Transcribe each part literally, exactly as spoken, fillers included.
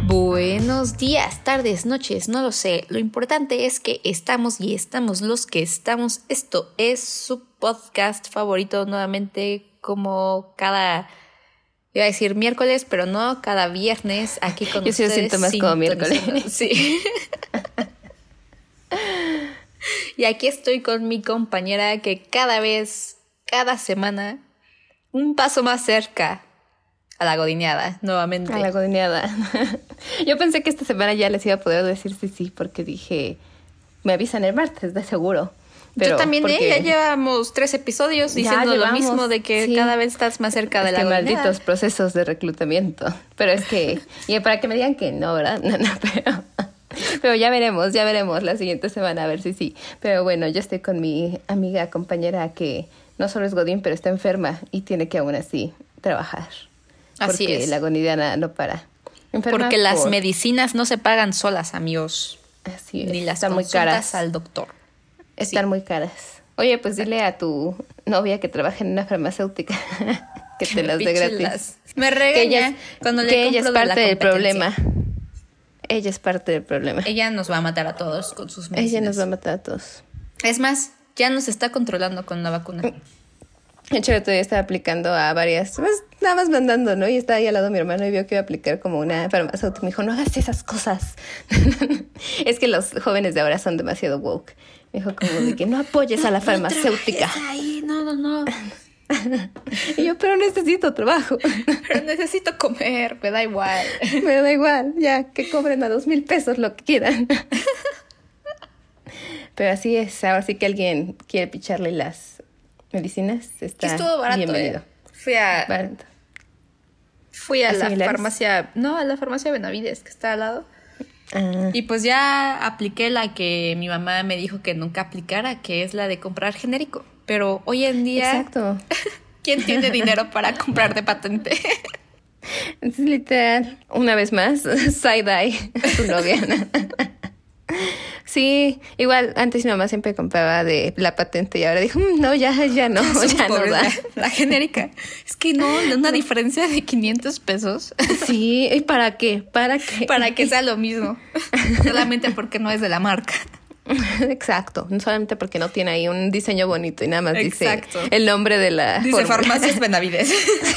Buenos días, tardes, noches, no lo sé. Lo importante es que estamos y estamos los que estamos. Esto es su podcast favorito, nuevamente como cada, iba a decir miércoles, pero no, cada viernes aquí con Yo ustedes. Yo sí lo siento más como miércoles. Sí. Y aquí estoy con mi compañera que cada vez, cada semana, un paso más cerca a la godineada, nuevamente. A la godineada. Yo pensé que esta semana ya les iba a poder decir sí, sí, porque dije, me avisan el martes, de seguro. Pero yo también, porque... ¿eh? Ya llevamos tres episodios diciendo lo mismo, de que sí. Cada vez estás más cerca de es la que godineada. Malditos procesos de reclutamiento. Pero es que, y para que me digan que no, ¿verdad? No, no, pero... Pero ya veremos, ya veremos la siguiente semana a ver si sí. Pero bueno, yo estoy con mi amiga, compañera que no solo es godín, pero está enferma y tiene que aún así trabajar. Así porque es. La godineada no para. Enferma porque las por... medicinas no se pagan solas, amigos. Así es. Ni las Están muy caras al doctor. Están sí. muy caras. Oye, pues dile a tu novia que trabaja en una farmacéutica que te las dé gratis. Las... Me regaña que ella es, cuando le que compro ella es parte de del problema. Ella es parte del problema. Ella nos va a matar a todos con sus medicinas. Ella nos va a matar a todos. Es más, ya nos está controlando con la vacuna. De hecho, yo todavía estaba aplicando a varias, pues nada más mandando, ¿no? Y estaba ahí al lado de mi hermano y vio que iba a aplicar como una farmacéutica. Me dijo, no hagas esas cosas. Es que los jóvenes de ahora son demasiado woke. Me dijo como de que no apoyes no, a la farmacéutica. No ahí, no, no, no. Y yo, pero necesito trabajo. Pero necesito comer, me da igual. Me da igual, ya, que cobren a dos mil pesos lo que quieran. Pero así es, ahora sí que alguien quiere picharle las medicinas, está estuvo barato, bienvenido. Eh. Fui a... Barato. Fui a, a la similares? farmacia... No, a la farmacia Benavides, que está al lado. Ah. Y pues ya apliqué la que mi mamá me dijo que nunca aplicara, que es la de comprar genérico. Pero hoy en día... Exacto. ¿Quién tiene dinero para comprar de patente? Es literal. Una vez más, side-eye a tu novia. Sí, igual antes mi mamá siempre compraba de la patente y ahora dijo, no, ya, ya no, ya, ya no da. La, la genérica. Es que no, una diferencia de quinientos pesos. Sí, ¿y para qué? ¿Para qué? Para que sea lo mismo. Solamente porque no es de la marca. Exacto, solamente porque no tiene ahí un diseño bonito y nada más Exacto. Dice el nombre de la dice fórmula. Farmacias Benavides.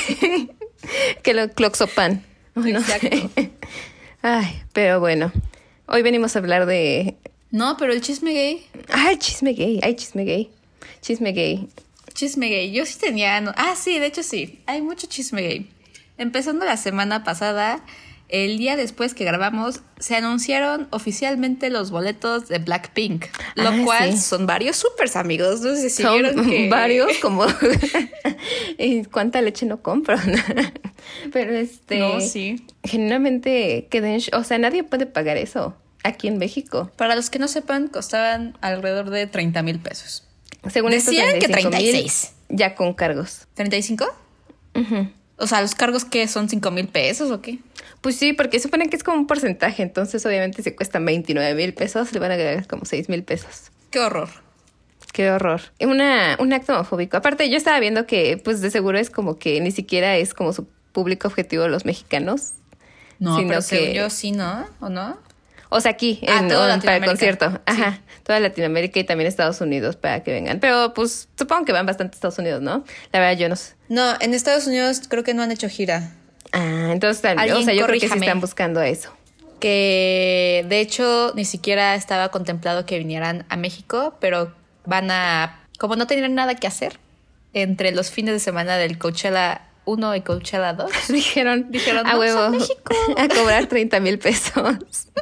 Que lo Cloxopan. Exacto. Ay, pero bueno, hoy venimos a hablar de... No, pero el chisme gay. Ay, chisme gay, ay, chisme gay. Chisme gay. Chisme gay. Yo sí tenía... No... Ah, sí, de hecho sí. Hay mucho chisme gay. Empezando la semana pasada, el día después que grabamos, se anunciaron oficialmente los boletos de Blackpink. Lo ah, cual sí. son varios supers, amigos. No sé si son vieron que... varios, como... ¿Y cuánta leche no compro? Pero este... No, sí. Generalmente queden... O sea, nadie puede pagar eso aquí en México. Para los que no sepan, costaban alrededor de treinta mil pesos. Según decían que treinta y seis. Ya con cargos. ¿treinta y cinco? Uh-huh. O sea, ¿los cargos qué? ¿Son cinco mil pesos o qué? Pues sí, porque suponen que es como un porcentaje. Entonces, obviamente, si cuestan veintinueve mil pesos, le van a agregar como seis mil pesos. ¡Qué horror! ¡Qué horror! Una, un acto homofóbico. Aparte, yo estaba viendo que, pues, de seguro es como que ni siquiera es como su público objetivo los mexicanos. No, sino pero que... según yo sí, ¿no? ¿O no? O sea, aquí, ah, en, toda en, para el concierto. Sí. Ajá, toda Latinoamérica y también Estados Unidos para que vengan. Pero, pues, supongo que van bastante a Estados Unidos, ¿no? La verdad, yo no sé. No, en Estados Unidos creo que no han hecho gira. Ah, entonces, tal, o sea, yo creo que sí están buscando eso. Que, de hecho, ni siquiera estaba contemplado que vinieran a México, pero van a... Como no tenían nada que hacer, entre los fines de semana del Coachella uno y Coachella dos, dijeron, dijeron a huevo, a México a cobrar treinta mil pesos.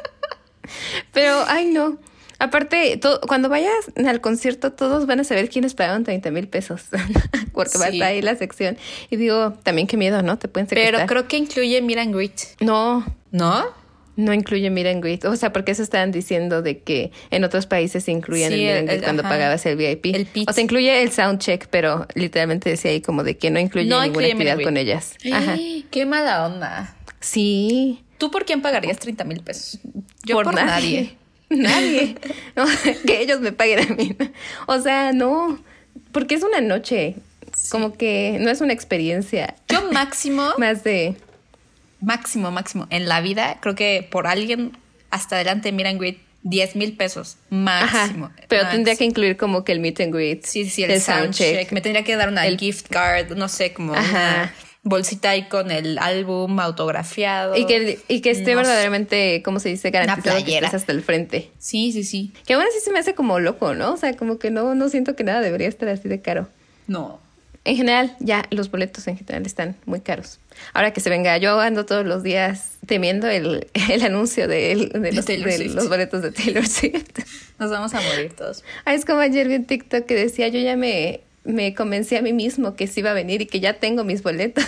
Pero, ay, no. Aparte, to- cuando vayas al concierto, todos van a saber quiénes pagaron treinta mil pesos. Porque sí. Va a estar ahí la sección. Y digo, también qué miedo, ¿no? Te pueden secuestrar. Pero creo que incluye meet and greet. No. ¿No? No incluye meet and greet. O sea, porque eso estaban diciendo de que en otros países incluían sí, el meet and greet cuando ajá. pagabas el V I P. El pitch. O sea, incluye el soundcheck, pero literalmente decía ahí como de que no incluye no ninguna incluye actividad con ellas. Ajá. ¡Qué mala onda! Sí. ¿Tú por quién pagarías treinta mil pesos? Yo por, por nadie. Nadie. No, que ellos me paguen a mí. O sea, no. Porque es una noche. Sí. Como que no es una experiencia. Yo máximo. Más de... máximo, máximo. En la vida, creo que por alguien hasta adelante, meet and greet, diez mil pesos. Máximo. Ajá, pero máximo. tendría que incluir como que el meet and greet. Sí, sí, el, el soundcheck. soundcheck. Me tendría que dar una el... gift card, no sé, como Ajá. una bolsita ahí con el álbum autografiado. Y que, y que esté no verdaderamente, sé. ¿Cómo se dice? Garantizado que estés hasta el frente. Sí, sí, sí. Que aún así se me hace como loco, ¿no? O sea, como que no, no siento que nada debería estar así de caro. No. En general, ya los boletos en general están muy caros. Ahora que se venga, yo ando todos los días temiendo el, el anuncio de, el, de, los, de, de los boletos de Taylor Swift. Nos vamos a morir todos. Ah, es como ayer vi un TikTok que decía, yo ya me, me convencí a mí mismo que sí iba a venir y que ya tengo mis boletos.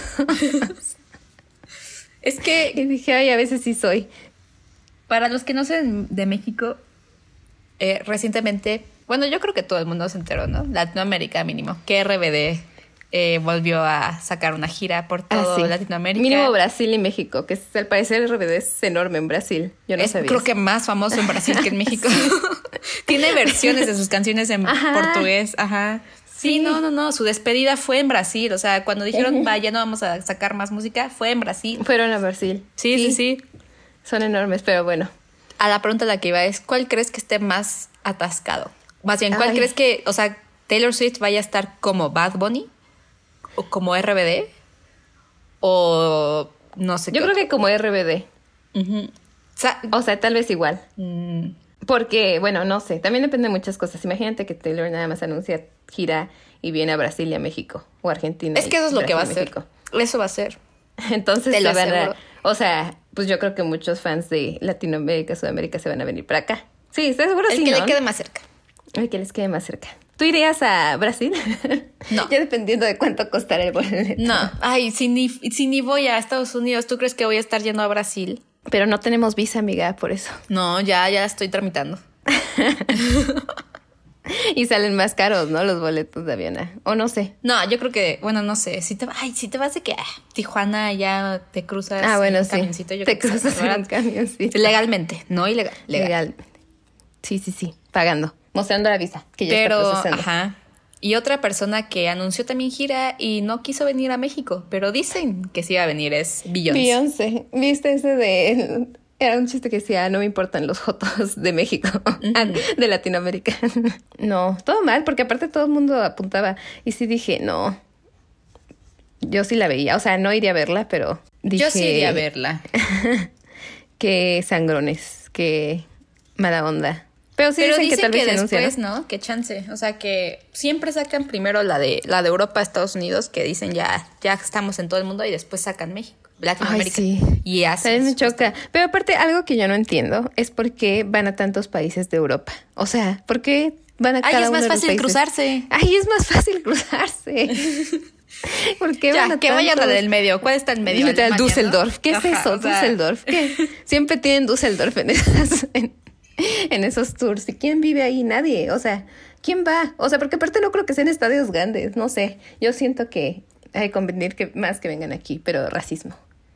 Es que... Y dije, ay, a veces sí soy. Para los que no son de México, eh, recientemente, bueno, yo creo que todo el mundo se enteró, ¿no? Latinoamérica mínimo, que R B D eh, volvió a sacar una gira por todo ah, sí. Latinoamérica. Mínimo Brasil y México, que es, al parecer R B D es enorme en Brasil. Yo no es, sabía. Creo que más famoso en Brasil que en México. Sí. Tiene versiones de sus canciones en Ajá. portugués. Ajá. Sí, sí, no, no, no. Su despedida fue en Brasil. O sea, cuando dijeron, uh-huh. vaya, no vamos a sacar más música, fue en Brasil. Fueron a Brasil. Sí, sí, sí, sí. Son enormes, pero bueno. A la pregunta a la que iba es, ¿cuál crees que esté más atascado? Más bien, ¿cuál Ay. crees que, o sea, Taylor Swift vaya a estar como Bad Bunny? ¿O como R B D? ¿O no sé qué? Yo creo otro? que como R B D. Uh-huh. O, sea, o sea, tal vez igual. Mm. Porque, bueno, no sé. También depende de muchas cosas. Imagínate que Taylor nada más anuncia gira y viene a Brasil y a México. O Argentina. Es que eso es lo Brasil, que va a México. ser. Eso va a ser. Entonces Te lo se van aseguro. a, o sea, pues yo creo que muchos fans de Latinoamérica, Sudamérica se van a venir para acá. Sí, ¿estás seguro? El sí, que ¿no? le quede más cerca. El que les quede más cerca. ¿Tú irías a Brasil? No. Ya dependiendo de cuánto costará el boleto. No. Ay, si ni, si ni voy a Estados Unidos, ¿tú crees que voy a estar yendo a Brasil? Pero no tenemos visa, amiga, por eso. No, ya, ya estoy tramitando. Y salen más caros, ¿no? Los boletos de avión. O no sé. No, yo creo que, bueno, no sé. Si te, ay, si te vas de que ah, Tijuana ya te cruzas ah, bueno, en un sí. camioncito. Yo te creo cruzas que en un camioncito. Legalmente, no ilegal. Legal. Legalmente. Sí, sí, sí. Pagando. Mostrando la visa. Que ya pero, está procesando. Ajá. Y otra persona que anunció también gira y no quiso venir a México, pero dicen que sí iba a venir es Beyoncé. Beyoncé. ¿Viste ese de...? Era un chiste que decía, no me importan los jotos de México, uh-huh. de Latinoamérica. No, todo mal, porque aparte todo el mundo apuntaba. Y sí dije, no, yo sí la veía. O sea, no iría a verla, pero dije... Yo sí iría a verla. Qué sangrones, qué mala onda. Pero sí pero dicen, dicen que tal vez que se anuncia, después, ¿no? ¿no? Que chance. O sea, que siempre sacan primero la de la de Europa, Estados Unidos, que dicen ya, ya estamos en todo el mundo y después sacan México. Latinoamérica. Ay, sí. Y así. También me choca. Pero aparte, algo que yo no entiendo es por qué van a tantos países de Europa. O sea, ¿por qué van a Ay, cada es uno más de los fácil países? cruzarse. Ay, es más fácil cruzarse. ¿Por qué ya, van a que tantos? vayan a la del medio. ¿Cuál está en medio? Alemania, Düsseldorf. ¿no? ¿Qué Ajá, es eso? o sea... Düsseldorf. ¿Qué? Siempre tienen Düsseldorf en esas... En, en esos tours. ¿Y quién vive ahí? Nadie. O sea, ¿quién va? O sea, porque aparte no creo que sean estadios grandes. No sé. Yo siento que hay que convenir que más que vengan aquí, pero racismo.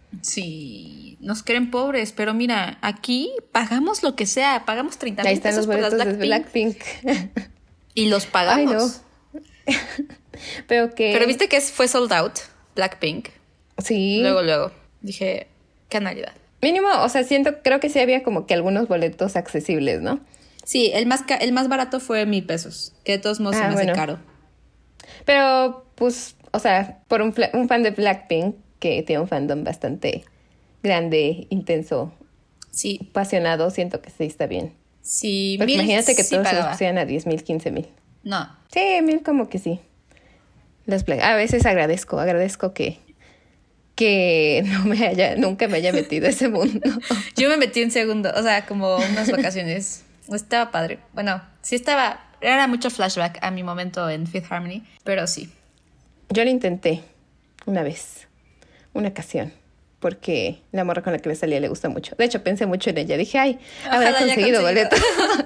Sí, nos creen pobres, pero mira, aquí pagamos lo que sea, pagamos treinta mil pesos por las Blackpink. de Blackpink. Y los pagamos. Ay, no. Pero que... Pero viste que fue sold out, Blackpink. Sí. Luego, luego. Dije, canalidad. Mínimo, o sea, siento, creo que sí había como que algunos boletos accesibles, ¿no? Sí, el más, ca- el más barato fue mil pesos, que de todos modos ah, se me bueno. hace caro. Pero, pues, o sea, por un, un fan de Blackpink, que tiene un fandom bastante grande, intenso, sí, apasionado, siento que sí está bien. Sí, porque mil imagínate que sí todos pagaba. se pusieran a diez mil, quince mil. No. Sí, mil como que sí. Los Black, a veces agradezco, agradezco que que no me haya, nunca me haya metido a ese mundo. Yo me metí un segundo, o sea, como unas vacaciones. Estaba padre. Bueno, sí estaba, era mucho flashback a mi momento en Fifth Harmony, pero sí. Yo lo intenté una vez, una ocasión, porque la morra con la que me salía le gusta mucho. De hecho, pensé mucho en ella. Dije, ay, habrá conseguido boletos.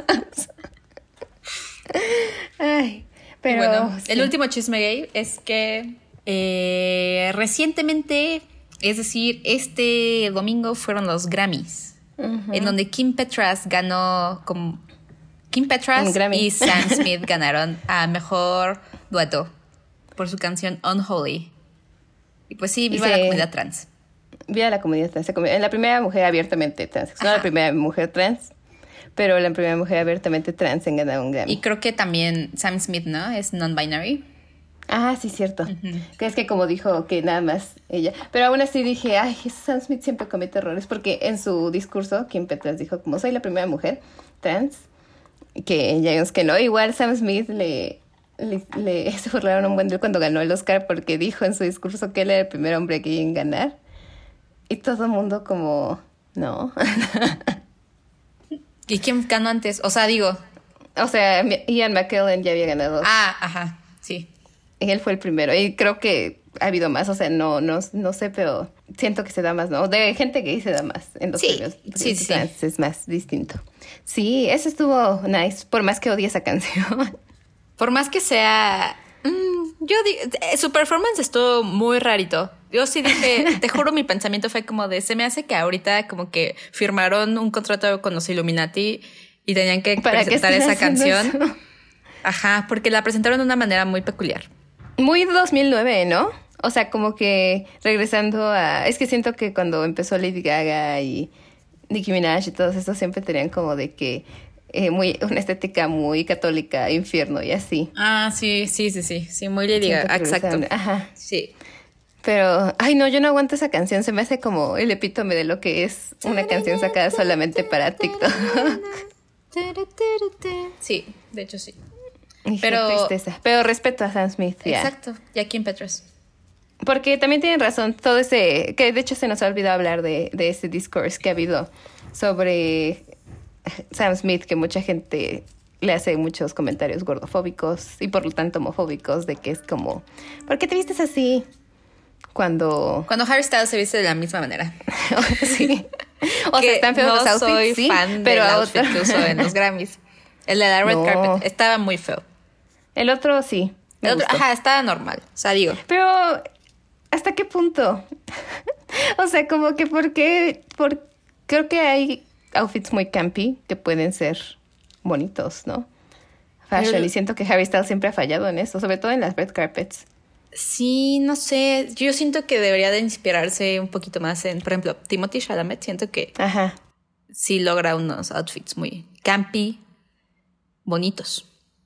Ay, pero... Bueno, sí. El último chisme gay es que eh, recientemente, es decir, este domingo fueron los Grammys, uh-huh. en donde Kim Petras ganó, como Kim Petras y Sam Smith ganaron a Mejor Dueto por su canción Unholy. Y pues sí, viva se, la comunidad trans. vi a la comunidad trans. En la primera mujer abiertamente trans. No Ajá. la primera mujer trans, pero la primera mujer abiertamente trans en ganar un Grammy. Y creo que también Sam Smith, ¿no? Es non-binary. Ah, sí, cierto. Uh-huh. Que es que como dijo que nada más ella. Pero aún así dije, ay, Sam Smith siempre comete errores. Porque en su discurso, Kim Petras dijo, como soy la primera mujer trans, que ella es que no. Igual Sam Smith le, le, le se burlaron un buen día cuando ganó el Oscar porque dijo en su discurso que él era el primer hombre gay en ganar. Y todo el mundo como, no. ¿Y quién ganó antes? O sea, digo... O sea, Ian McKellen ya había ganado. Ah, ajá, sí. Él fue el primero. Y creo que ha habido más. O sea, no, no, no sé, pero siento que se da más, ¿no? De gente gay se da más en los sí, premios. Sí, sí, trans sí. Es más distinto. Sí, eso estuvo nice. Por más que odie esa canción. Por más que sea... Mmm, yo digo... Su performance estuvo muy rarito. Yo sí dije... Te juro, mi pensamiento fue como de... Se me hace que ahorita como que firmaron un contrato con los Illuminati y tenían que ¿Para presentar esa canción. Eso? Ajá, porque la presentaron de una manera muy peculiar. Muy dos mil nueve, ¿no? O sea, como que regresando a... Es que siento que cuando empezó Lady Gaga y Nicki Minaj y todos estos siempre tenían como de que... Eh, muy una estética muy católica, infierno y así. Ah, sí, sí, sí, sí. Sí, muy Lady Siento Gaga, que exacto. regresaron. Ajá. Sí. Pero, ay no, yo no aguanto esa canción. Se me hace como el epítome de lo que es una canción sacada solamente para TikTok. Sí, de hecho sí. Y Pero- qué tristeza. Pero respeto a Sam Smith, ya. Exacto. Y aquí en Petras. Porque también tienen razón, todo ese... Que de hecho se nos ha olvidado hablar de, de ese discourse que ha habido sobre Sam Smith, que mucha gente le hace muchos comentarios gordofóbicos y por lo tanto homofóbicos, de que es como, ¿por qué te vistes así? Cuando... Cuando Harry Styles se viste de la misma manera. sí. O Que sea, están feos no los outfits, soy sí, fan pero del a outfit otro- que usó en los Grammys. El de la red No. carpet estaba muy feo. El otro sí. me El otro, gustó. ajá, estaba normal. O sea, digo, Pero, ¿hasta qué punto? O sea, como que por qué... Por... Creo que hay outfits muy campy que pueden ser bonitos, ¿no? Fashion. Pero- Y siento que Harry Styles siempre ha fallado en eso, sobre todo en las red carpets. sí, no sé. Yo siento que debería de inspirarse un poquito más en, por ejemplo, Timothée Chalamet. Siento que Ajá. sí logra unos outfits muy campy, bonitos.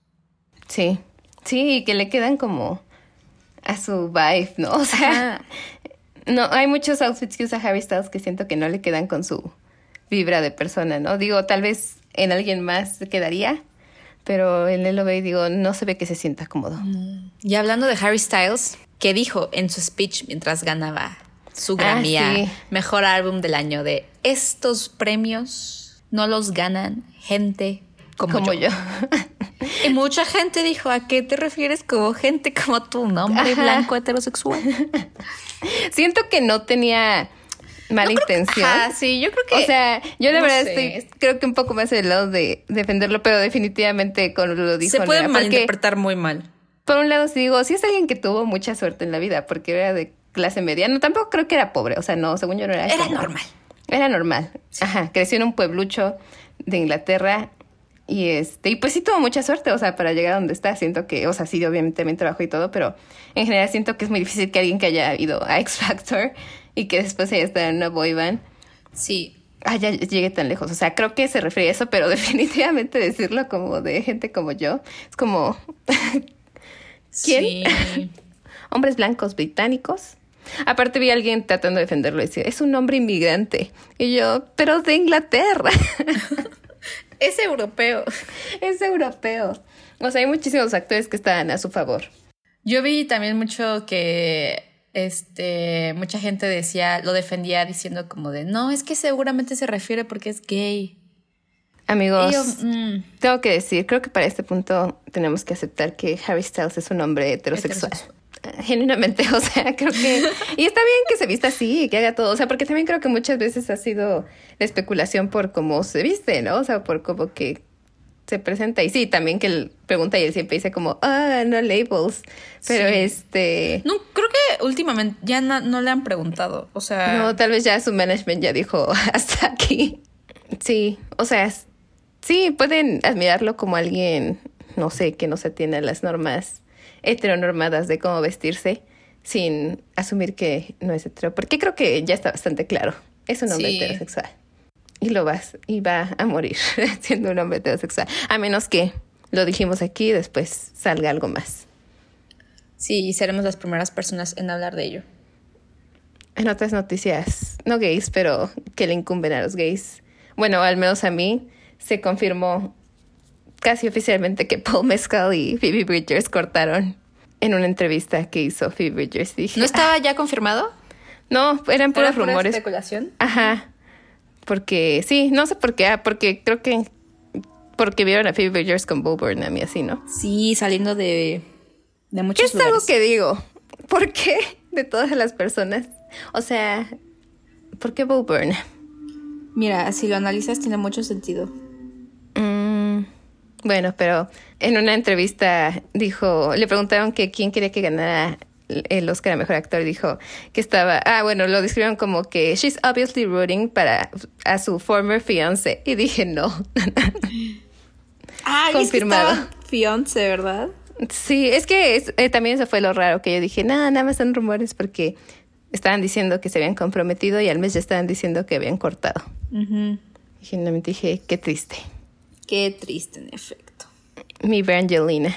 Sí. Sí, y que le quedan como a su vibe, ¿no? O sea, Ajá. no, hay muchos outfits que usa Harry Styles que siento que no le quedan con su vibra de persona, ¿no? Digo, tal vez en alguien más se quedaría, pero en él lo ve y digo, no se ve que se sienta cómodo. Y hablando de Harry Styles, ¿qué dijo en su speech mientras ganaba su Grammy Ah, a sí. Mejor Álbum del Año? De estos premios no los ganan gente como, Como yo. yo. Y mucha gente dijo, ¿a qué te refieres como gente como tú, no? Hombre Ajá. blanco heterosexual. Siento que no tenía mala Yo creo que- intención. ajá, sí, yo creo que... O sea, yo de no verdad sé. estoy, creo que un poco más del lado de defenderlo, pero definitivamente con lo dijo. se no puede era, porque, malinterpretar muy mal. por un lado, sí digo, sí es alguien que tuvo mucha suerte en la vida, porque era de clase media. No, tampoco creo que era pobre, o sea, no, según yo no era. Era como- normal. Era normal. Ajá, creció en un pueblucho de Inglaterra y este, y pues sí tuvo mucha suerte, o sea, para llegar a donde está. Siento que, o sea, sí, obviamente también trabajó y todo, pero en general siento que es muy difícil que alguien que haya ido a X Factor y que después haya estado en una boy band Sí. haya llegue tan lejos. O sea, creo que se refiere a eso, pero definitivamente decirlo como de gente como yo, es como ¿Quién? Sí. hombres blancos británicos. Aparte vi a alguien tratando de defenderlo y decía, es un hombre inmigrante. Y yo, pero de Inglaterra. Es europeo. Es europeo. O sea, hay muchísimos actores que están a su favor. Yo vi también mucho que este mucha gente decía, lo defendía diciendo como de, no, es que seguramente se refiere porque es gay. Amigos, Y yo, mm, tengo que decir, creo que para este punto tenemos que aceptar que Harry Styles es un hombre heterosexual. Genuinamente, o sea, creo que... Y está bien que se vista así y que haga todo, o sea, porque también creo que muchas veces ha sido la especulación por cómo se viste, ¿no? O sea, por cómo que se presenta. Y sí, también que él pregunta y él siempre dice como, ah, no labels. Pero Sí. este... no, creo que últimamente ya no, no le han preguntado. O sea, No, tal vez ya su management ya dijo hasta aquí. Sí, o sea, s- sí, pueden admirarlo como alguien, no sé, que no se atiene a las normas heteronormadas de cómo vestirse. sin asumir que no es hetero. Porque creo que ya está bastante claro. Es un hombre Sí. heterosexual. Y lo vas, y va a morir siendo un hombre heterosexual. A menos que lo dijimos aquí y después salga algo más. Sí, y seremos las primeras personas en hablar de ello. En otras noticias, no gays, pero que le incumben a los gays. Bueno, al menos a mí, se confirmó casi oficialmente que Paul Mescal y Phoebe Bridgers cortaron en una entrevista que hizo Phoebe Bridgers. Dije, ¿No estaba ya confirmado? no, eran puros ¿Era pura rumores. especulación? Ajá. Porque, sí, no sé por qué. Ah, porque creo que... Porque vieron a Phoebe Bridgers con Bo Burnham y así, ¿no? Sí, saliendo de, de muchos Es lugares. algo que digo. ¿Por qué de todas las personas? O sea, ¿por qué Bo Burnham? Mira, si lo analizas tiene mucho sentido. Mm, bueno, pero en una entrevista dijo... Le preguntaron que quién quería que ganara el Oscar a Mejor Actor y dijo que estaba... Ah, bueno, lo describieron como que she's obviously rooting para a su former fiancé. Y dije, no. Ah, confirmado. Es que estaba fiance, ¿verdad? Sí, es que es, eh, también eso fue lo raro, que yo dije, nada, nada más son rumores porque estaban diciendo que se habían comprometido y al mes ya estaban diciendo que habían cortado. Uh-huh. Y finalmente dije, qué triste. Qué triste, en efecto. Mi Brangelina.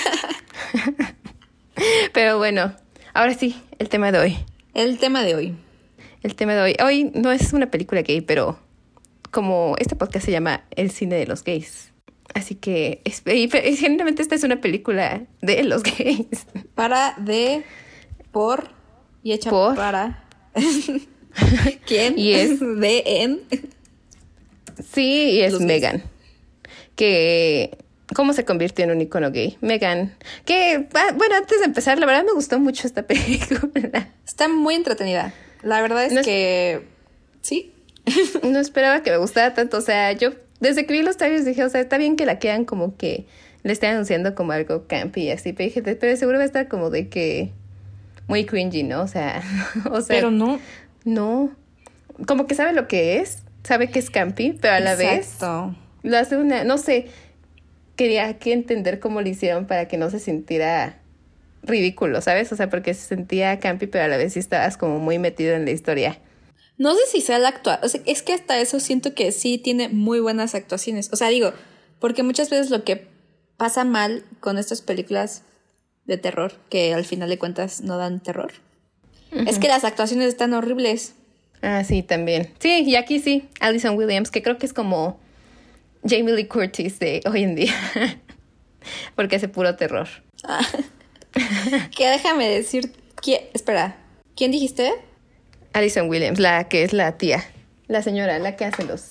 Pero bueno, ahora sí, el tema de hoy. El tema de hoy. El tema de hoy. Hoy no es una película gay, pero como este podcast se llama El cine de los gays. Así que, es, y, y generalmente esta es una película de los gays. Para, de, por y hecha Por. para. ¿Quién? Y es- de, en. Sí, y es Los gays. Megan. Que... ¿Cómo se convirtió en un icono gay? Megan. Que, ah, bueno, antes de empezar, la verdad me gustó mucho esta película. Está muy entretenida. La verdad es No es- que... Sí. No esperaba que me gustara tanto. O sea, yo desde que vi los trailers dije, o sea, está bien que la quedan como que le estén anunciando como algo campy y así. Pero dije, pero seguro va a estar como de que muy cringy, ¿no? O sea, o sea... Pero no. No. Como que sabe lo que es. Sabe que es campy, pero a la vez... Exacto. Lo hace una... No sé... Quería que entender cómo lo hicieron para que no se sintiera ridículo, ¿sabes? O sea, porque se sentía campy, pero a la vez sí estabas como muy metido en la historia. No sé si sea la actual. O sea, es que hasta eso siento que sí tiene muy buenas actuaciones. O sea, digo, porque muchas veces lo que pasa mal con estas películas de terror, que al final de cuentas no dan terror, uh-huh. es que las actuaciones están horribles. Ah, sí, también. Sí, y aquí sí, Allison Williams, que creo que es como Jamie Lee Curtis de hoy en día. Porque hace puro terror. Ah. Que déjame decir... ¿quién? Espera, ¿quién dijiste? Allison Williams, la que es la tía. La señora, la que hace los...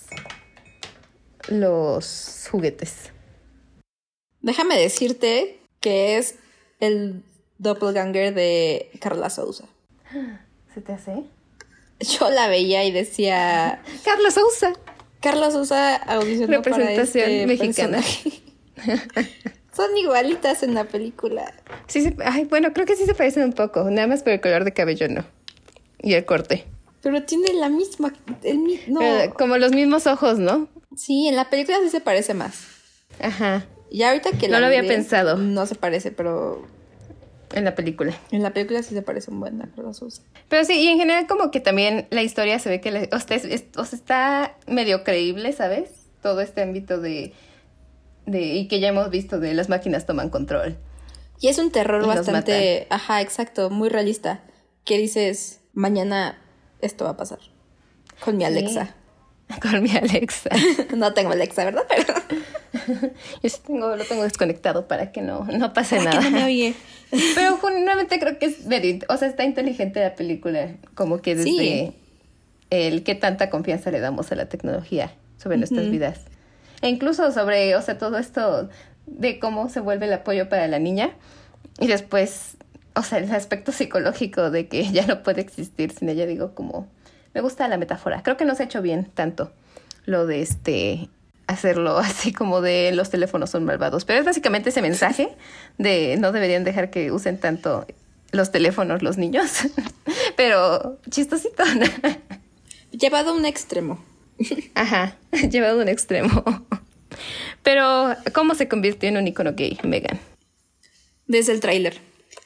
Los juguetes. Déjame decirte que es el doppelganger de Carla Sousa. ¿Se te hace? Yo la veía y decía... Carla Sousa. Carla Sousa audicionó Representación para este mexicana. personaje. Son igualitas en la película. Sí, se, ay, bueno, creo que sí se parecen un poco. Nada más por el color de cabello, no. Y el corte. Pero tiene la misma... El, no. Pero como los mismos ojos, ¿no? Sí, en la película sí se parece más. Ajá. Ya ahorita que no la lo había miré, pensado. No se parece, pero... En la película. En la película sí se parece un buen a Carla Sousa. Pero sí, y en general como que también la historia se ve que... Le, o, sea, es, es, o sea, está medio creíble, ¿sabes? Todo este ámbito de... de y que ya hemos visto de las máquinas toman control. Y es un terror y bastante... Ajá, exacto, muy realista. Que dices, mañana esto va a pasar. Con mi Alexa. Sí, con mi Alexa. No tengo Alexa, ¿verdad? Pero... Yo sí tengo, lo tengo desconectado para que no, no pase para nada. que no me oye. Pero genuinamente creo que es very, o sea, está inteligente la película, como que desde sí. el qué tanta confianza le damos a la tecnología sobre uh-huh. nuestras vidas. E incluso sobre, o sea, todo esto de cómo se vuelve el apoyo para la niña y después, o sea, el aspecto psicológico de que ya no puede existir sin ella, digo, como, me gusta la metáfora. Creo que no se ha hecho bien tanto lo de este... hacerlo así como de los teléfonos son malvados. Pero es básicamente ese mensaje de no deberían dejar que usen tanto los teléfonos los niños. Pero chistosito. Llevado a un extremo. Ajá, llevado a un extremo. Pero, ¿cómo se convirtió en un icono gay, Megan? Desde el tráiler.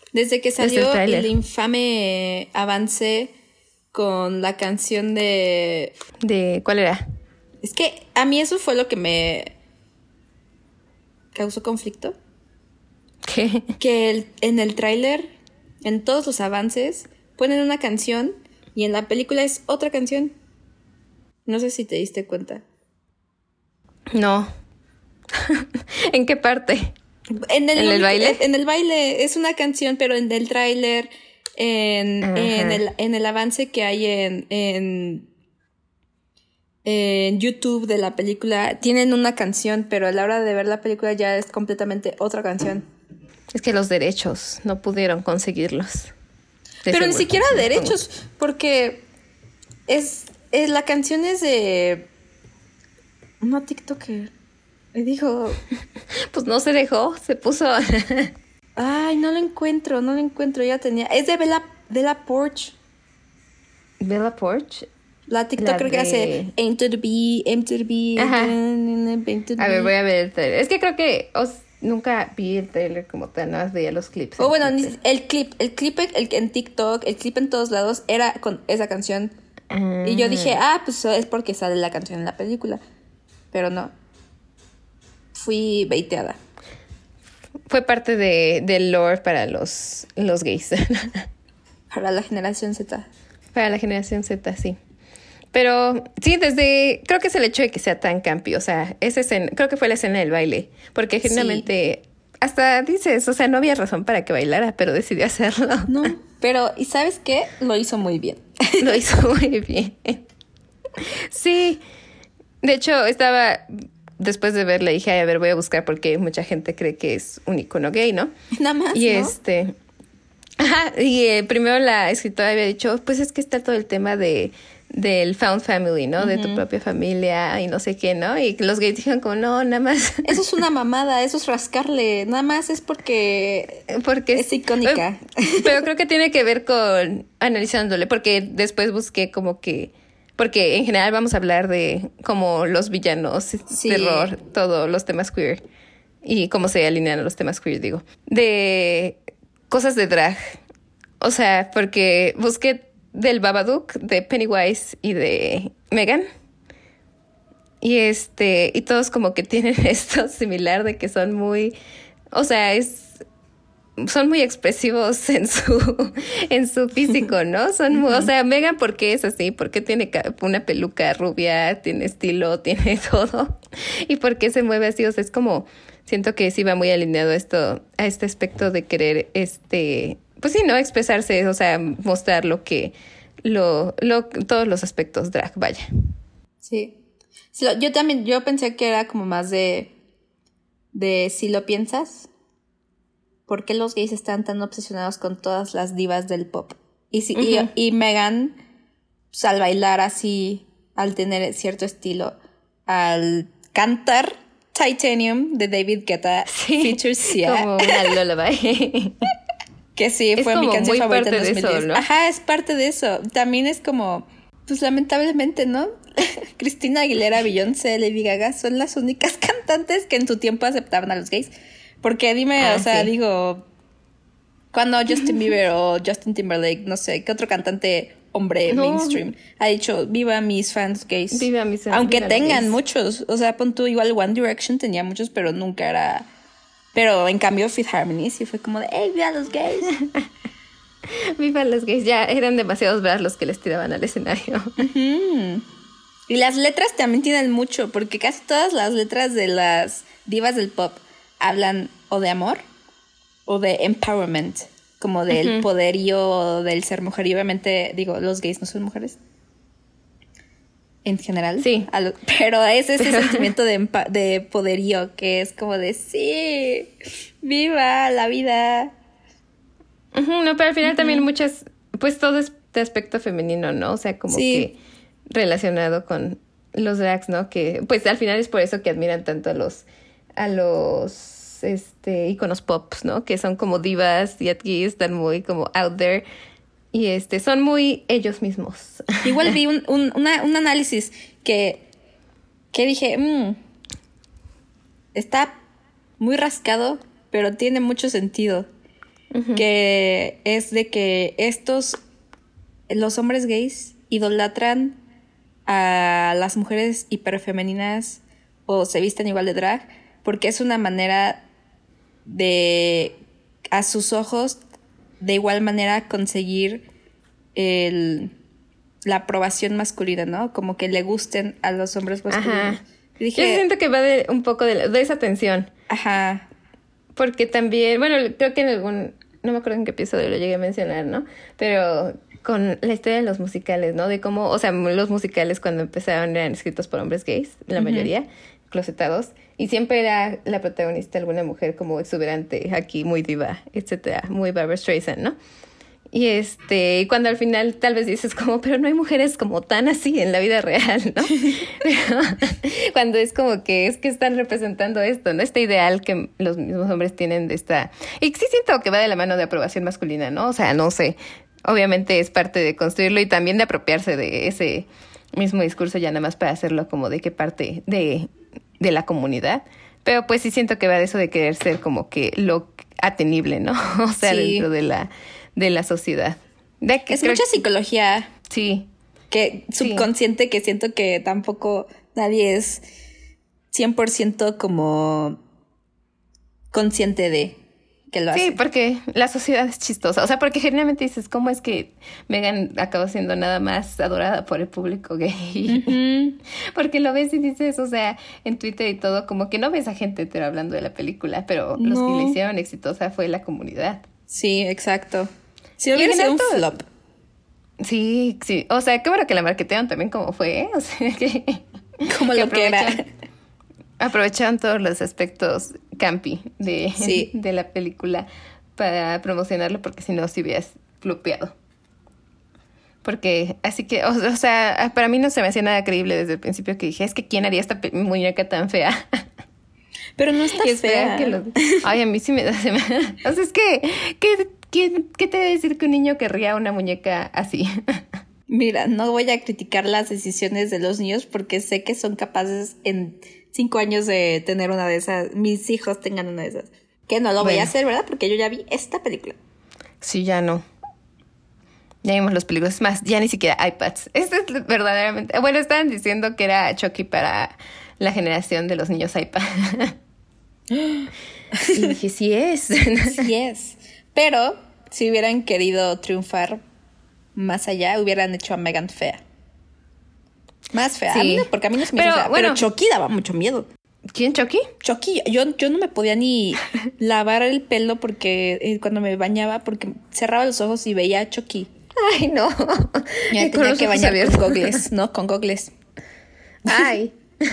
Desde que Desde el salió tráiler. el infame avance con la canción de... ¿De cuál era? Es que a mí eso fue lo que me causó conflicto. ¿Qué? Que el- en el tráiler, en todos los avances, ponen una canción y en la película es otra canción. No sé si te diste cuenta. No. ¿En qué parte? En el, ¿En el baile? En el baile es una canción, pero en el tráiler, en, Ajá. en, el, en el avance que hay en, en, en YouTube de la película, tienen una canción, pero a la hora de ver la película ya es completamente otra canción. Es que los derechos no pudieron conseguirlos. De Pero ni seguro. siquiera derechos, porque es, es la canción es de una TikToker. Y dijo, Pues no se dejó, se puso. ay, no lo encuentro, no lo encuentro, ya tenía. Es de Bella, Bella Porch. Bella Porch. La TikToker La que de- hace Aim to the B, Aim to the B, Ajá. Aim to the A ver, B. voy a ver el trailer. Es que creo que os- nunca vi el trailer como tal, nada más veía los clips. O en bueno, ni- Twitter. el clip, el clip el, en TikTok, el clip en todos lados era con esa canción. Ah. Y yo dije, ah, pues es porque sale la canción en la película. Pero no. Fui baiteada. Fue parte de, del lore para los, los gays. Para la generación Z. Para la generación Z, sí. Pero sí, desde... Creo que es el hecho de que sea tan campi. O sea, esa escena... Creo que fue la escena del baile. Porque Sí. genuinamente... Hasta dices, o sea, no había razón para que bailara, pero decidió hacerlo. No. Pero, ¿y sabes qué? Lo hizo muy bien. Lo hizo muy bien. Sí. De hecho, estaba... Después de verla dije, ay, a ver, voy a buscar porque mucha gente cree que es un icono gay, ¿no? Nada más, Y ¿no? este... Ajá, y eh, primero la escritora había dicho, pues es que está todo el tema de del found family, ¿no? De tu propia familia y no sé qué, ¿no? Y los gays dijeron como, no, nada más... Eso es una mamada, eso es rascarle. Nada más es porque Porque es icónica. Pero creo que tiene que ver con analizándole, porque después busqué como que... Porque en general vamos a hablar de como los villanos, Sí. terror, todos los temas queer. Y cómo se alinean a los temas queer, digo. De cosas de drag. O sea, porque busqué del Babadook, de Pennywise y de Megan. Y este, y todos como que tienen esto similar de que son muy, o sea, es son muy expresivos en su en su físico, ¿no? Son muy, o sea, Megan porque es así, porque tiene ca- una peluca rubia, tiene estilo, tiene todo. Y porque se mueve así, o sea, es como siento que sí va muy alineado a esto a este aspecto de querer este, pues sí, ¿no? Expresarse, o sea, mostrar lo que lo lo todos los aspectos drag, vaya. Sí. Sí, lo- yo también, yo pensé que era como más de, de si lo piensas, ¿por qué los gays están tan obsesionados con todas las divas del pop? Y, si, y- Ujú. y, Megan, pues, al bailar así, al tener cierto estilo, al cantar Titanium de David Guetta, feature Sia, Como una lullaby. que sí, Es fue mi como canción muy favorita en parte de dos mil diez. eso, ¿no? Ajá, es parte de eso. También es como, pues lamentablemente, ¿no? Cristina Aguilera, Beyoncé, Lady Gaga son las únicas cantantes que en su tiempo aceptaban a los gays. Porque dime, Ah, o sea, sí. digo, cuando Justin Bieber o Justin Timberlake, no sé, ¿qué otro cantante hombre No. mainstream ha dicho, viva mis fans gays? Viva mis- Aunque viva los tengan gays. muchos. O sea, pon tú, igual One Direction tenía muchos, pero nunca era... Pero en cambio Fifth Harmony sí fue como de, ¡hey, viva los gays! Viva los gays, ya eran demasiados bras los que les tiraban al escenario. Mm. Y las letras también tienen mucho, porque casi todas las letras de las divas del pop hablan o de amor o de empowerment, como del Ujú. poderío del ser mujer. Y obviamente, digo, los gays no son mujeres. En general. Sí. A lo- pero es ese Pero- sentimiento de, empa- de poderío que es como de, sí, viva la vida. Ujú, no, pero al final también muchas, pues todo este aspecto femenino, ¿no? O sea, como Sí. que relacionado con los drags, ¿no? Que pues al final es por eso que admiran tanto a los, a los, este, íconos pop, ¿no? Que son como divas y aquí están muy como out there y este, son muy ellos mismos. Igual vi un, un, una- un análisis que, que dije, "Mm, está muy rascado, pero tiene mucho sentido. uh-huh. que es de que estos, los hombres gays idolatran a las mujeres hiperfemeninas o se visten igual de drag porque es una manera de, a sus ojos, de igual manera conseguir el, la aprobación masculina, ¿no? Como que le gusten a los hombres masculinos. Ajá. Dije, yo siento que va de un poco de, de esa tensión. Ajá. Porque también, bueno, creo que en algún, no me acuerdo en qué episodio lo llegué a mencionar, ¿no? Pero con la historia de los musicales, ¿no? De cómo, o sea, los musicales cuando empezaron eran escritos por hombres gays, la uh-huh. mayoría, closetados, y siempre era la protagonista alguna mujer como exuberante, aquí muy diva, etcétera, muy Barbra Streisand, ¿no? Y este, y cuando al final tal vez dices como, pero no hay mujeres como tan así en la vida real, ¿no? Pero cuando es como que es que están representando esto, ¿no? Este ideal que los mismos hombres tienen de esta... Y sí siento que va de la mano de aprobación masculina, ¿no? O sea, no sé, obviamente es parte de construirlo y también de apropiarse de ese mismo discurso ya nada más para hacerlo como de qué parte de, de la comunidad. Pero pues sí siento que va de eso de querer ser como que lo atenible, ¿no? O sea, sí. dentro de la... de la sociedad. De que es mucha que... psicología. Sí. Que subconsciente sí. que siento que tampoco nadie es cien por ciento como consciente de que lo hace. Sí, porque la sociedad es chistosa. O sea, porque generalmente dices, ¿cómo es que Megan acaba siendo nada más adorada por el público gay? Uh-huh. Porque lo ves y dices, o sea, en Twitter y todo, como que no ves a gente hetero hablando de la película, pero no. Los que la hicieron exitosa fue la comunidad. Sí, exacto. Si hubiera sido un flop. Sí, sí. O sea, qué bueno que la marketearon también como fue, ¿eh? O sea, que... Como que lo que era. Aprovecharon todos los aspectos campi de, sí. de la película para promocionarlo, porque si no, si hubieras flopeado. Porque, así que, o, o sea, para mí no se me hacía nada creíble desde el principio que dije, es que ¿quién haría esta muñeca tan fea? Pero no está fea. Que lo... Ay, a mí sí me da... Se me... O sea, es que... que ¿Qué, ¿Qué te debe decir que un niño querría una muñeca así? Mira, no voy a criticar las decisiones de los niños porque sé que son capaces en cinco años de tener una de esas. Mis hijos tengan una de esas. Que no lo bueno. voy a hacer, ¿verdad? Porque yo ya vi esta película. Sí, ya no. Ya vimos los películas. Es más, ya ni siquiera iPads. Esto es verdaderamente... Bueno, estaban diciendo que era Chucky para la generación de los niños iPad. Y dije, sí es. Sí es. Pero, si hubieran querido triunfar más allá, hubieran hecho a Megan fea. Más fea. Sí. A mí no, porque a mí no se me hizo fea. Bueno, pero Chucky daba mucho miedo. ¿Quién, Chucky? Chucky. Yo, yo no me podía ni lavar el pelo porque eh, cuando me bañaba, porque cerraba los ojos y veía a Chucky. Ay, no. Ya tenía que bañar abiertos. Con gogles, ¿no? Con gogles. Ay.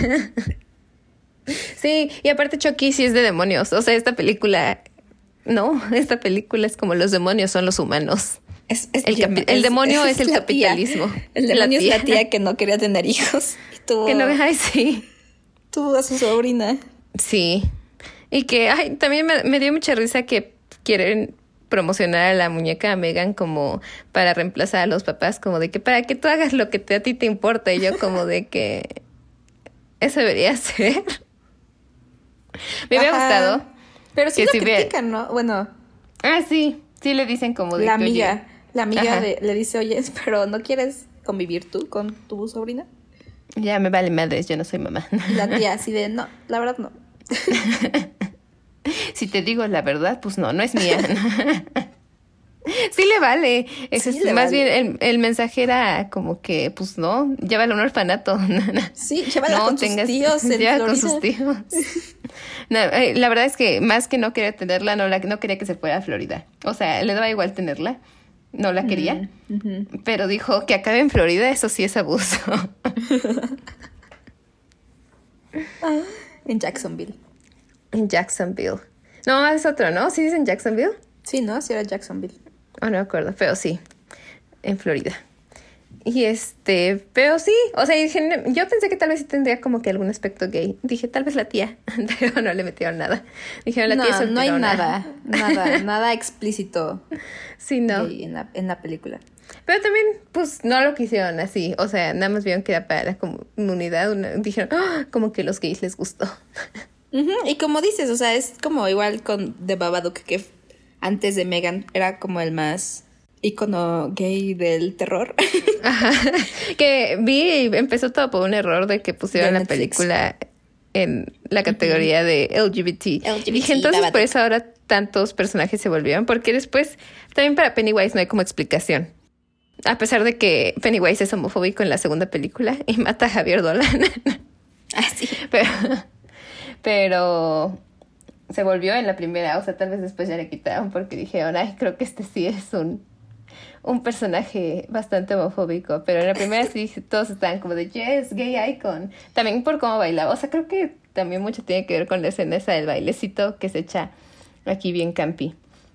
Sí, y aparte Chucky sí es de demonios. O sea, esta película... No, esta película es como los demonios son los humanos. Es, es, el, capi- es, el demonio es, es, es el capitalismo. Tía. El demonio la es la tía que no quería tener hijos. Y tuvo, que no, ay, sí. Tuvo a su sobrina. Sí. Y que ay, también me, me dio mucha risa que quieren promocionar a la muñeca Megan como para reemplazar a los papás, como de que para que tú hagas lo que te, a ti te importa. Y yo como de que eso debería ser. Me hubiera gustado. Pero sí lo si critican, ve... ¿no? Bueno. Ah, sí. Sí le dicen como de la que, amiga. Oye... La amiga de, le dice, oye, pero ¿no quieres convivir tú con tu sobrina? Ya me vale madres, yo no soy mamá. Y la tía así de, no, la verdad no. Si te digo la verdad, pues no, no es mía. Sí le vale. Es, sí, le más vale. bien, el, el mensaje era como que, pues no, llévala a un orfanato. Sí, llévala no, con tengas, sus tíos en llévala Florida. con sus tíos. No, la verdad es que más que no quería tenerla, no, la, no quería que se fuera a Florida. O sea, le daba igual tenerla. No la quería. Mm-hmm. Pero dijo que acabe en Florida, eso sí es abuso. Ah, en Jacksonville. En Jacksonville. No, es otro, ¿no? ¿Sí dicen Jacksonville? Sí, ¿no? Sí era Jacksonville. Oh, no me acuerdo, pero sí, en Florida. Y este, pero sí, o sea, yo pensé que tal vez sí tendría como que algún aspecto gay. Dije, tal vez la tía, pero no le metieron nada. Dijeron, la no, tía solterona. No hay nada, nada, nada explícito. Sí, no. En la, en la película. Pero también, pues, no lo quisieron así. O sea, nada más vieron que era para la comunidad. Una, dijeron, oh, como que a los gays les gustó. Uh-huh. Y como dices, o sea, es como igual con The Babadook, que antes de Megan era como el más ícono gay del terror. Ajá. Que vi y empezó todo por un error de que pusieron De la Netflix. película en la categoría uh-huh. de L G B T. L G B T, Dije, entonces babate. por eso ahora tantos personajes se volvieron, porque después también para Pennywise no hay como explicación. A pesar de que Pennywise es homofóbico en la segunda película y mata a Javier Dolan. Ah, sí. Pero, pero se volvió en la primera, o sea, tal vez después ya le quitaron porque dijeron, ay, creo que este sí es un, un personaje bastante homofóbico. Pero en la primera sí todos estaban como de, yes, gay icon. También por cómo bailaba. O sea, creo que también mucho tiene que ver con la escena esa del bailecito que se echa aquí bien campi.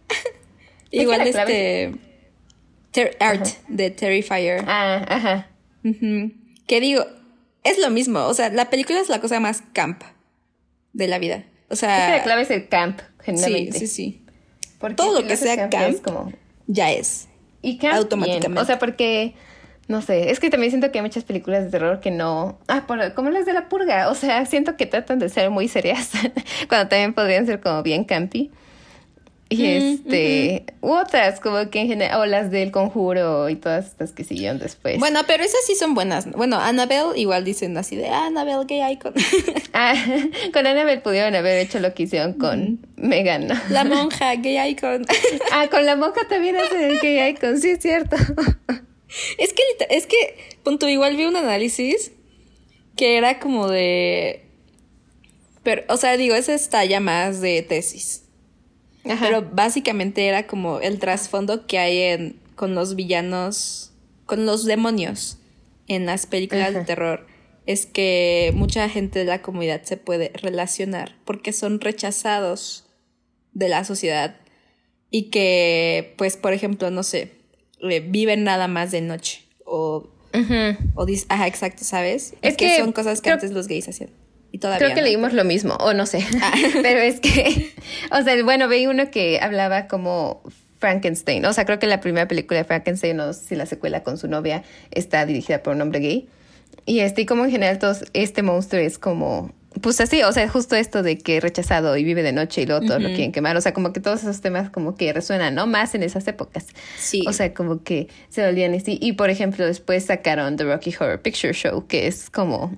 Igual es este... Ter- Art, ajá. de Terrifier. Ah, ajá. Uh-huh. Que digo, es lo mismo. O sea, la película es la cosa más camp de la vida. O sea... Es que la clave es el camp, generalmente. Sí, sí, sí. Porque todo lo que sea camp, camp es como... ya es. Y camp automáticamente. Bien. O sea, porque... No sé, es que también siento que hay muchas películas de terror que no... Ah, por, como las de La Purga. O sea, siento que tratan de ser muy serias. Cuando también podrían ser como bien campy. Y mm, este... Uh-huh. U otras, como que en general... O las del Conjuro y todas estas que siguieron después. Bueno, pero esas sí son buenas. Bueno, Annabelle igual dicen así de... Ah, Annabelle, gay icon. Ah, con Annabelle pudieron haber hecho lo que hicieron con mm. Megan, ¿no? La monja, gay icon. Ah, con la monja también hacen el gay icon. Sí, es cierto. Es que, es que, punto, igual vi un análisis que era como de... Pero, o sea, digo, ese está ya más de tesis. Ajá. Pero básicamente era como el trasfondo que hay en, con los villanos, con los demonios en las películas Ajá. de terror. Es que mucha gente de la comunidad se puede relacionar porque son rechazados de la sociedad. Y que, pues, por ejemplo, no sé... viven nada más de noche o, uh-huh. o dis- ajá, exacto, ¿sabes? Es, es que, que son cosas que creo, antes los gays hacían y todavía creo que no. leímos lo mismo, o no sé. Ah. Pero es que, o sea, bueno, veí uno que hablaba como Frankenstein. O sea, creo que la primera película de Frankenstein, o si la secuela con su novia, está dirigida por un hombre gay. Y este, y como en general todos, este monstruo es como... Pues así, o sea, justo esto de que rechazado y vive de noche y luego todo uh-huh. lo quieren quemar. O sea, como que todos esos temas como que resuenan, ¿no? Más en esas épocas. Sí. O sea, como que se volvían así. Y, por ejemplo, después sacaron The Rocky Horror Picture Show, que es como...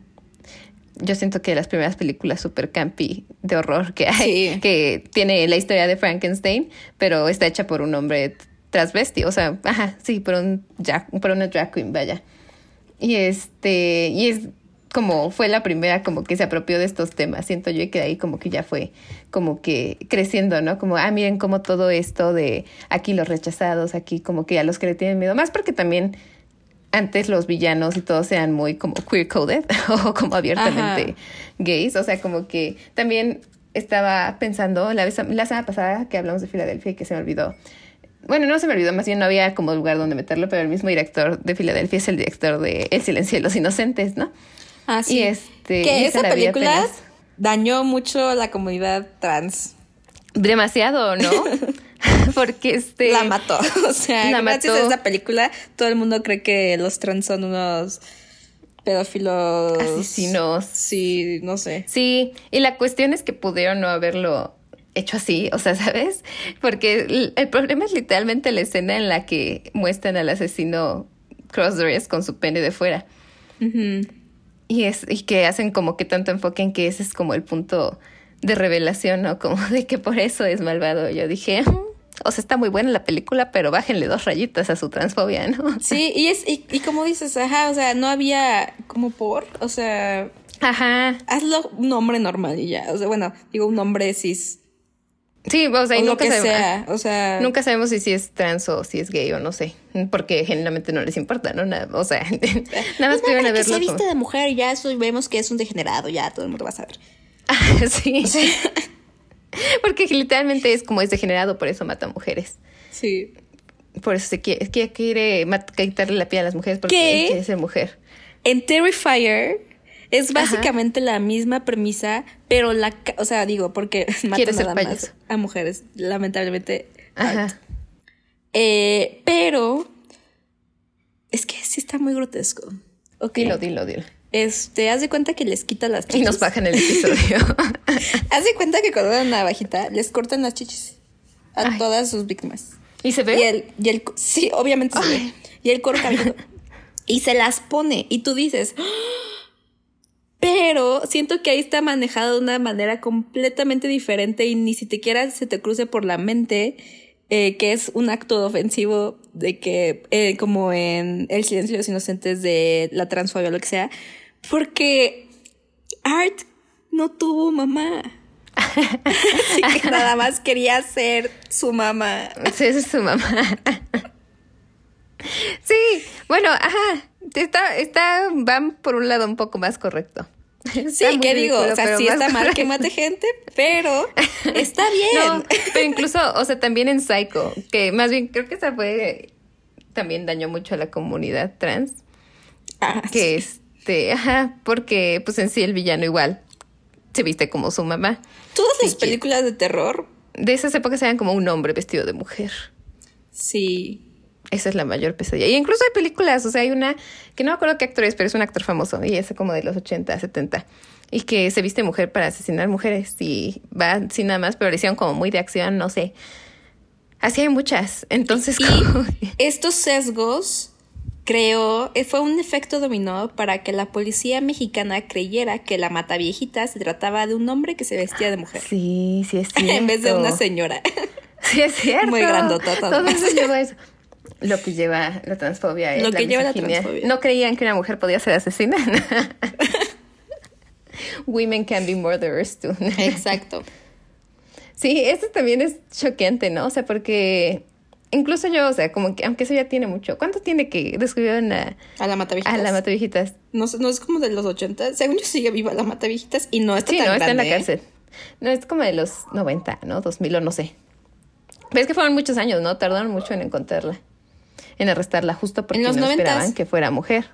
Yo siento que las primeras películas super campy de horror que hay, sí. que tiene la historia de Frankenstein, pero está hecha por un hombre transvesti. O sea, ajá, sí, por, un drag, por una drag queen, vaya. Y este... Y es... como fue la primera como que se apropió de estos temas, siento yo, que de ahí como que ya fue como que creciendo, ¿no? Como, ah, miren como todo esto de aquí los rechazados, aquí como que a los que le tienen miedo, más porque también antes los villanos y todos eran muy como queer coded o como abiertamente Ajá. gays, o sea, como que también estaba pensando la vez la semana pasada que hablamos de Filadelfia y que se me olvidó. Bueno, no se me olvidó, más bien no había como lugar donde meterlo, pero el mismo director de Filadelfia es el director de El silencio de los inocentes, ¿no? Ah, sí. Y este, que y esa película apenas... dañó mucho a la comunidad trans. Demasiado, ¿no? Porque este... La mató. O sea, la gracias mató. a esa película, todo el mundo cree que los trans son unos pedófilos... asesinos. Sí, no sé. Sí, y la cuestión es que pudieron no haberlo hecho así, o sea, ¿sabes? Porque el, el problema es literalmente la escena en la que muestran al asesino crossdress con su pene de fuera. Uh-huh. Y, es, y que hacen como que tanto enfoque en que ese es como el punto de revelación, ¿no? Como de que por eso es malvado. Yo dije, mm, o sea, está muy buena la película, pero bájenle dos rayitas a su transfobia, ¿no? Sí, y es y, y como dices, ajá, o sea, no había como por, o sea... Ajá. Hazlo un hombre normal y ya. O sea, bueno, digo un hombre cis. Sí, o sea, o y lo nunca que sabemos, sea, o sea... Nunca sabemos si, si es trans o si es gay o no sé, porque generalmente no les importa, ¿no? Nada, o sea, nada más pues piden a verlo. Que se viste como... de mujer y ya eso vemos que es un degenerado, ya todo el mundo va a saber. Sí. O sea... porque literalmente es como es degenerado, por eso mata mujeres. Sí. Por eso se quiere, quiere, quiere quitarle la piel a las mujeres porque ¿Qué? él quiere ser mujer. En Terrifier... Es básicamente Ajá. la misma premisa, pero la... O sea, digo, porque mata nada más a mujeres, lamentablemente. Ajá. Eh, pero... Es que sí está muy grotesco. Okay. Dilo, dilo, dilo. Este, haz de cuenta que les quita las chichis. Y nos bajan el episodio. Haz de cuenta que con una navajita les cortan las chichis. a Ay. todas sus víctimas. ¿Y se ve? Y el, y el sí, obviamente se ve. Y el cuero cabelludo. Y se las pone. Y tú dices... Pero siento que ahí está manejado de una manera completamente diferente y ni siquiera se te cruce por la mente eh, que es un acto ofensivo de que, eh, como en El silencio de los inocentes de la transfobia o lo que sea, porque Art no tuvo mamá. Así que nada más quería ser su mamá. Sí, esa es su mamá. Sí, bueno, ajá. Está, está, van por un lado un poco más correcto. Está sí, ¿qué digo? O sea, sí está mal correcto. Que mate gente, pero está bien. No, pero incluso, o sea, también en Psycho, que más bien creo que esa fue, también dañó mucho a la comunidad trans. Ah, que sí. este, ajá, porque pues en sí el villano igual se viste como su mamá. Todas sí, las películas de terror de esas épocas eran como un hombre vestido de mujer. Sí. Esa es la mayor pesadilla. Y incluso hay películas, o sea, hay una que no me acuerdo qué actor es, pero es un actor famoso y es como de los ochenta, setenta. Y que se viste mujer para asesinar mujeres y va sin nada más, pero le hicieron como muy de acción, no sé. Así hay muchas. Entonces, y como... estos sesgos, creo, fue un efecto dominó para que la policía mexicana creyera que la mataviejita se trataba de un hombre que se vestía de mujer. Sí, sí es cierto. En vez de una señora. Sí es cierto. Muy grandota. Todo eso lleva eso. Lo que lleva la transfobia es Lo la que lleva la misoginia. transfobia. No creían que una mujer podía ser asesina. Women can be murderers too. Exacto. Sí, esto también es choqueante, ¿no? O sea, porque incluso yo, o sea, como que, aunque eso ya tiene mucho. ¿Cuánto tiene que descubrieron a, a la Mataviejitas? A la Mataviejitas. No, no es como de los ochenta. Según yo sigue viva la Mataviejitas y no está sí, tan no, grande. está en la cárcel. No, es como de los noventa, ¿no? dos mil o no sé. Pero es que fueron muchos años, ¿no? Tardaron mucho en encontrarla. En arrestarla justo porque no noventas esperaban que fuera mujer.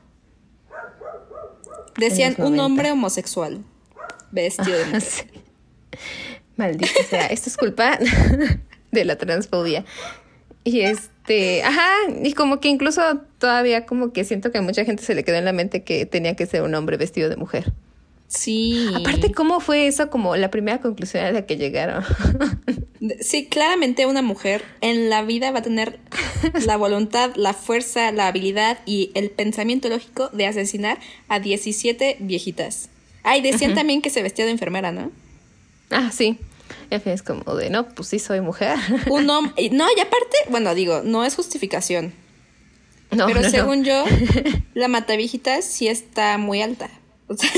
Decían un hombre homosexual vestido de mujer. Sí. Maldito sea, esto es culpa de la transfobia. Y este, ajá, y como que incluso todavía como que siento que a mucha gente se le quedó en la mente que tenía que ser un hombre vestido de mujer. Sí. Aparte, ¿cómo fue eso como la primera conclusión a la que llegaron? Sí, claramente una mujer en la vida va a tener la voluntad, la fuerza, la habilidad y el pensamiento lógico de asesinar a diecisiete viejitas. Ah, y decían uh-huh. también que se vestía de enfermera, ¿no? Ah, sí. Y al fin es como de, no, pues sí soy mujer. Un hombre... No, y aparte, bueno, digo, no es justificación. No, pero no, según no. yo, la Mataviejitas sí está muy alta. O sea...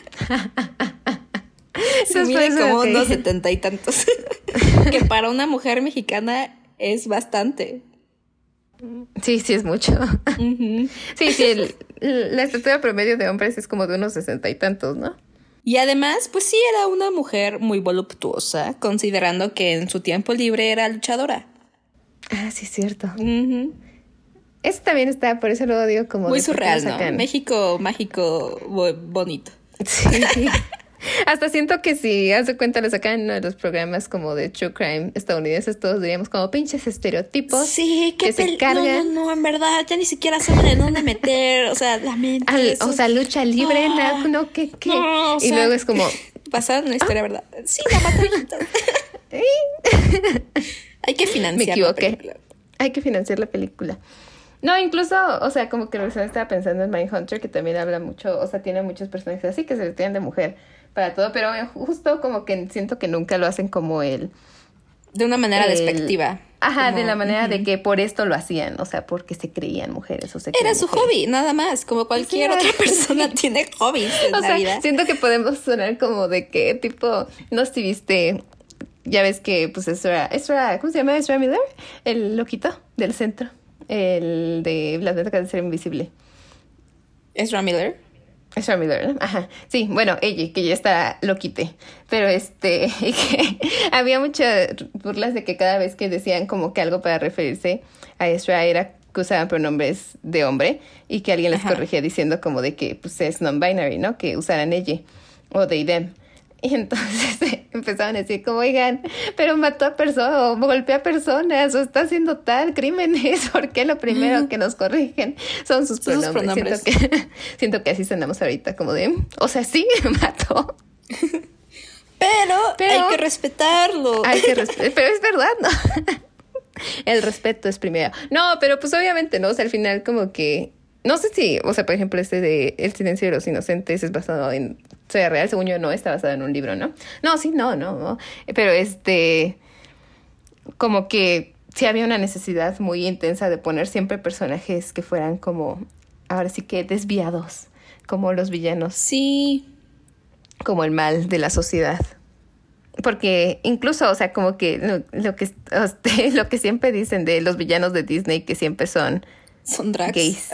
Se mide como okay. unos setenta y tantos. Que para una mujer mexicana es bastante. Sí, sí es mucho. Uh-huh. Sí, sí, el, la estatura promedio de hombres es como de unos sesenta y tantos, ¿no? Y además, pues sí, era una mujer muy voluptuosa, considerando que en su tiempo libre era luchadora. Ah, sí, es cierto. Uh-huh. Eso también está, por eso luego digo como... Muy surreal, ¿no? México mágico, bo- bonito. Sí. Hasta siento que si haz de cuenta lo sacan en uno de los programas como de true crime estadounidenses, todos diríamos como pinches estereotipos. Sí, que pel- se cargan. No, no, no, en verdad, ya ni siquiera saben en dónde meter, o sea, la mente. Al, eso... O sea, lucha libre, no, no, no ¿qué, qué? No, o y sea, luego es como... Pasaron una historia, ¿verdad? Sí, la Mataviejitas. Hay que financiar Me equivoqué. la película. Hay que financiar la película. No, incluso, o sea, como que recién estaba pensando en Mindhunter, que también habla mucho, o sea, tiene muchos personajes así que se vestían de mujer para todo, pero justo como que siento que nunca lo hacen como el... De una manera el, despectiva. Ajá, como, de la manera uh-huh. de que por esto lo hacían, o sea, porque se creían mujeres o se Era su mujeres. hobby, nada más, como cualquier sí, otra persona tiene hobbies en o la sea, vida. Siento que podemos sonar como de que, tipo, no sé si viste, ya ves que, pues, Ezra, Ezra, ¿cómo se llama? Ezra Miller, el loquito del centro, el de Las Ventajas de Ser Invisible. Ezra Miller. Ezra Miller, ¿no? Ajá. Sí, bueno, ella, que ya está loquite. Pero este, que había muchas burlas de que cada vez que decían como que algo para referirse a Ezra era que usaban pronombres de hombre y que alguien les Ajá. corregía diciendo como de que pues es non-binary, ¿no? Que usaran ella o they, them. Y entonces eh, empezaban a decir como, oigan, pero mató a personas, o golpeó a personas, o está haciendo tal crímenes, porque lo primero uh-huh. que nos corrigen son sus pronombres. Sus pronombres. Siento que, siento que así sonamos ahorita, como de, o sea, sí, mató. Pero, Pero hay que respetarlo. Hay que respetar, pero es verdad, ¿no? El respeto es primero. No, pero pues obviamente, ¿no? O sea, al final como que... No sé si, o sea, por ejemplo, este de El silencio de los inocentes es basado en... Soy real, según yo no, está basado en un libro, ¿no? No, sí, no, no, no. Pero este... Como que sí había una necesidad muy intensa de poner siempre personajes que fueran como... Ahora sí que desviados, como los villanos. Sí. Como el mal de la sociedad. Porque incluso, o sea, como que lo, lo que lo que siempre dicen de los villanos de Disney, que siempre son... Son drags. Gays.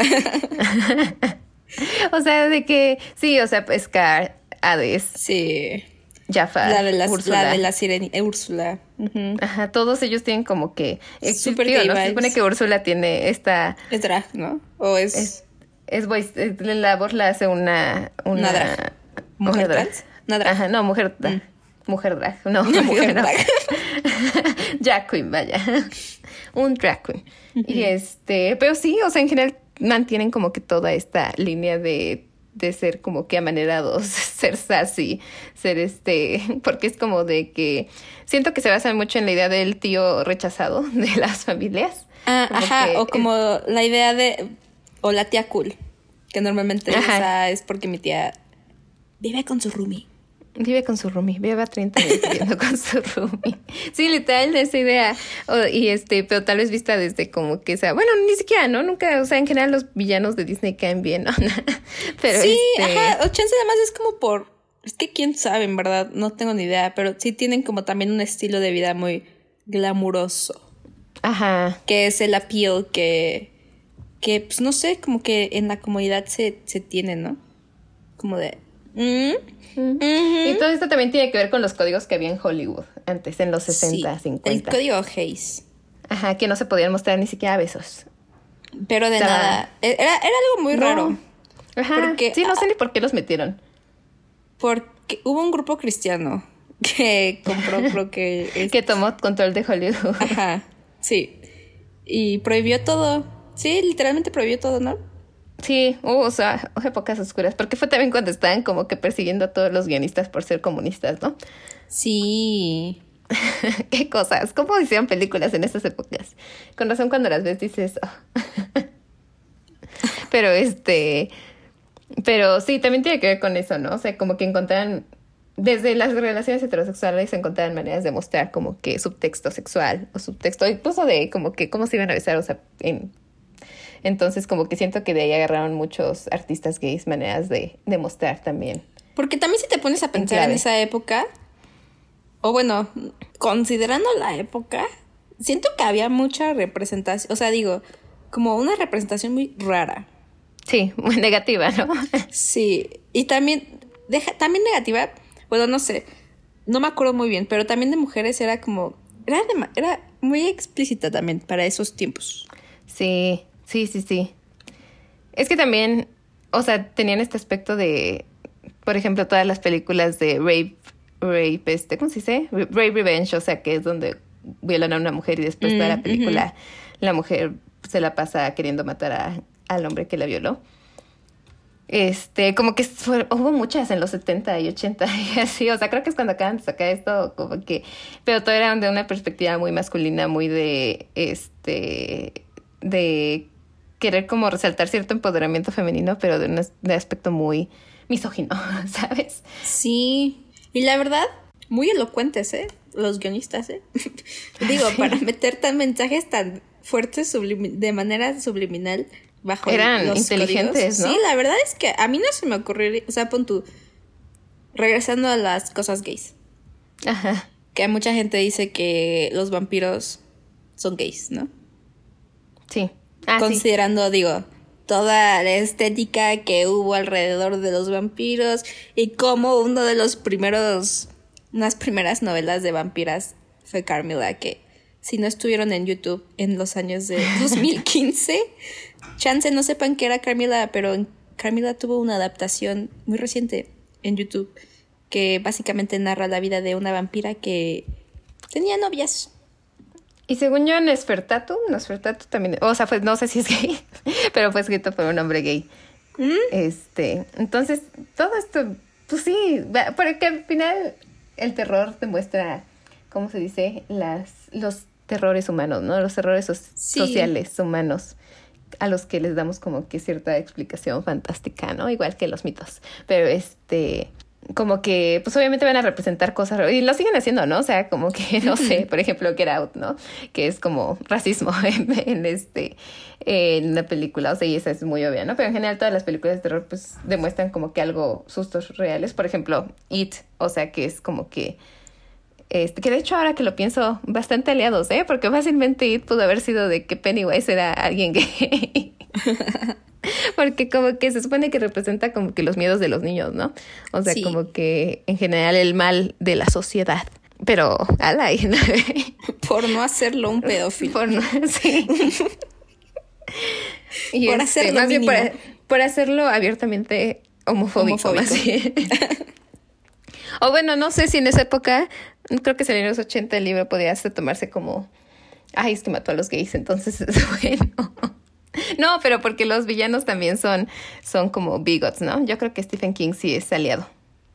O sea, de que... Sí, o sea, Scar, Hades. Sí. Jafar, la de la, Úrsula. La de la sirenita, Úrsula. Uh-huh. Ajá, todos ellos tienen como que... Super tío, gay ¿no? vibes. Se supone que Úrsula tiene esta... Es drag, ¿no? O es... Es, es voice... es- la voz la hace una... Una, Una drag. ¿Mujer una drag. trans? Una drag. Ajá, no, mujer... Mm. Mujer drag. No, Una mujer no. drag. Drag queen, vaya. Un drag queen. Uh-huh. Y este... Pero sí, o sea, en general mantienen como que toda esta línea de... de ser como que amanerados, ser sassy, ser este, porque es como de que siento que se basa mucho en la idea del tío rechazado de las familias. Ah, Como ajá, que o como la idea de... O la tía cool, que normalmente Ajá. esa es porque mi tía vive con su roomie. Vive con su roomie, lleva treinta años viviendo con su roomie. Sí, literal, esa idea. O, y este, pero tal vez vista desde como que sea, bueno, ni siquiera, ¿no? Nunca, o sea, en general los villanos de Disney caen bien, ¿no? Pero Sí, este... ajá, o chance además es como por... Es que quién sabe, en verdad, no tengo ni idea, pero sí tienen como también un estilo de vida muy glamuroso, Ajá. que es el appeal que, que pues no sé, como que en la comunidad se, se tiene, ¿no? Como de... ¿mm? Mm. Ujú. Y todo esto también tiene que ver con los códigos que había en Hollywood antes, en los sesenta, Sí, cincuenta. el código Hays. Ajá, que no se podían mostrar ni siquiera besos. Pero de O sea, nada. Era, era algo muy no. raro. Ajá, Porque- sí, no sé ni por qué los metieron. Porque hubo un grupo cristiano que compró, creo que... es- Que tomó control de Hollywood. Ajá, sí. Y prohibió todo. Sí, literalmente prohibió todo, ¿no? Sí, hubo, o sea, épocas oscuras, porque fue también cuando estaban como que persiguiendo a todos los guionistas por ser comunistas, ¿no? Sí. Qué cosas, cómo hicieron películas en esas épocas. Con razón cuando las ves dices, oh. Pero este, pero sí, también tiene que ver con eso, ¿no? O sea, como que encontraban, desde las relaciones heterosexuales encontraban maneras de mostrar como que subtexto sexual o subtexto, incluso de como que cómo se iban a besar, o sea, en... Entonces como que siento que de ahí agarraron muchos artistas gays maneras de, de mostrar también. Porque también si te pones a pensar en clave. esa época, o bueno, considerando la época, siento que había mucha representación, o sea, digo, como una representación muy rara. Sí, muy negativa, ¿no? Sí, y también, deja, también negativa, bueno, no sé, no me acuerdo muy bien, pero también de mujeres era como, era, de, era muy explícita también para esos tiempos. Sí, sí, sí, sí. Es que también, o sea, tenían este aspecto de, por ejemplo, todas las películas de rape, rape, este, ¿cómo se dice? Rape Revenge, o sea, que es donde violan a una mujer y después Mm, toda la película, ujú. la mujer se la pasa queriendo matar a, al hombre que la violó. Este, como que fue, hubo muchas en los setenta y ochenta y así, o sea, creo que es cuando acaban de sacar esto, como que, pero todo era de una perspectiva muy masculina, muy de, este, de querer como resaltar cierto empoderamiento femenino, pero de un as- de aspecto muy misógino, ¿sabes? Sí, y la verdad, muy elocuentes, ¿eh? Los guionistas, ¿eh? Digo, Sí. para meter tan mensajes tan fuertes sublimi- de manera subliminal bajo Eran los inteligentes, códigos. ¿no? Sí, la verdad es que a mí no se me ocurriría, o sea, pon tú, regresando a las cosas gays, Ajá. que mucha gente dice que los vampiros son gays, ¿no? Sí. Ah, sí. Considerando, digo, toda la estética que hubo alrededor de los vampiros y cómo uno de los primeros, unas primeras novelas de vampiras fue Carmilla, que si no estuvieron en YouTube en los años de dos mil quince, chance no sepan qué era Carmilla, pero en- Carmilla tuvo una adaptación muy reciente en YouTube que básicamente narra la vida de una vampira que tenía novias. Y según yo, Nosferatu, Nosferatu también, o sea, pues no sé si es gay, pero fue escrito por un hombre gay. ¿Mm? Este, entonces, todo esto, pues sí, va- porque al final el terror demuestra, ¿cómo se dice? Las, los terrores humanos, ¿no? Los terrores so- sí. sociales humanos, a los que les damos como que cierta explicación fantástica, ¿no? Igual que los mitos. Pero este, como que, pues obviamente van a representar cosas, y lo siguen haciendo, ¿no? O sea, como que, no sé, por ejemplo, Get Out, ¿no? Que es como racismo en, en este, en la película, o sea, y esa es muy obvia, ¿no? Pero en general todas las películas de terror, pues, demuestran como que algo, sustos reales. Por ejemplo, It, o sea, que es como que, Este, que de hecho ahora que lo pienso, bastante aliados, ¿eh? Porque fácilmente It pudo haber sido de que Pennywise era alguien gay. Porque como que se supone que representa como que los miedos de los niños, ¿no? O sea, sí. como que en general el mal de la sociedad. Pero, ala, ¿no? Por no hacerlo un pedófilo. Por no, sí. y por este, hacerlo más bien mínimo. por, por hacerlo abiertamente homofóbico, homofóbico. Más bien. O bueno, no sé si en esa época, creo que en los ochenta el libro podía hasta tomarse como, ay, es que mató a los gays, entonces es bueno. No, pero porque los villanos también son, son como bigots, ¿no? Yo creo que Stephen King sí es aliado.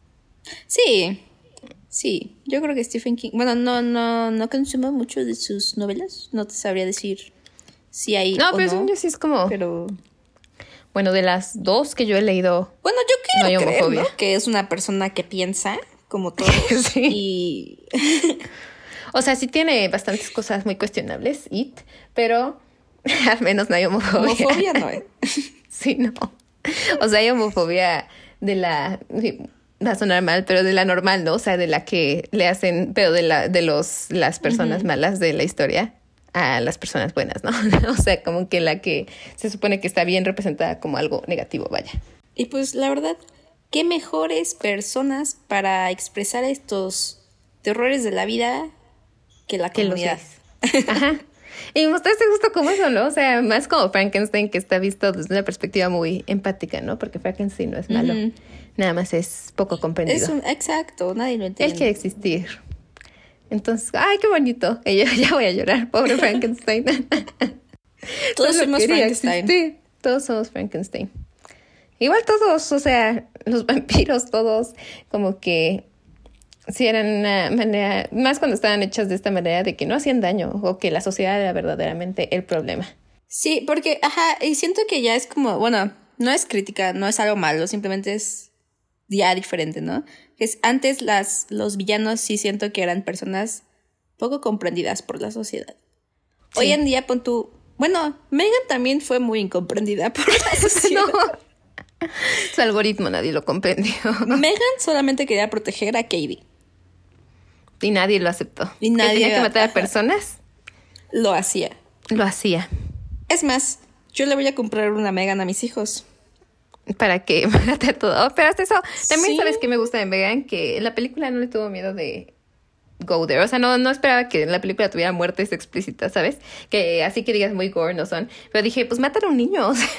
Sí, sí, yo creo que Stephen King, bueno, no, no, no consumo mucho de sus novelas, no te sabría decir si hay No, o pero no, yo sí es como, pero... bueno, de las dos que yo he leído, bueno, yo quiero no hay creer, homofobia. ¿no? Que es una persona que piensa como todos. Sí. Y... o sea, sí tiene bastantes cosas muy cuestionables, It, pero al menos no hay homofobia. Homofobia no es. Sí, no. O sea, hay homofobia de la... va a sonar mal, pero de la normal, ¿no? O sea, de la que le hacen... pero de la de los las personas uh-huh. malas de la historia a las personas buenas, ¿no? O sea, como que la que se supone que está bien representada como algo negativo, vaya. Y pues, la verdad, qué mejores personas para expresar estos terrores de la vida que la que comunidad. Ajá. Y mostraste justo como eso, ¿no? O sea, más como Frankenstein, que está visto desde una perspectiva muy empática, ¿no? Porque Frankenstein no es malo. Uh-huh. Nada más es poco comprendido. Es un, exacto, nadie lo entiende. Él quiere existir. Entonces, ¡ay, qué bonito! Y yo ya voy a llorar, pobre Frankenstein. Todos somos Frankenstein. Existir. Todos somos Frankenstein. Igual todos, o sea, los vampiros, todos, como que sí eran una manera, más cuando estaban hechas de esta manera, de que no hacían daño, o que la sociedad era verdaderamente el problema. Sí, porque, ajá, y siento que ya es como, bueno, no es crítica, no es algo malo, simplemente es ya diferente, ¿no? Es, antes las, los villanos sí siento que eran personas poco comprendidas por la sociedad. Sí. Hoy en día, pon tú, bueno, Megan también fue muy incomprendida por la sociedad. No. Su algoritmo nadie lo comprendió. Megan solamente quería proteger a Katie. Y nadie lo aceptó. Y nadie ¿Que tenía que matar ajá. a personas? Lo hacía. Lo hacía. Es más, yo le voy a comprar una Megan a mis hijos. Para que mate a todo. Pero hasta eso, también sí. sabes que me gusta de Megan, que la película no le tuvo miedo de go there. O sea, no, no esperaba que la película tuviera muertes explícitas, ¿sabes? Que así que digas muy gore no son. Pero dije, pues matan a un niño. O sea,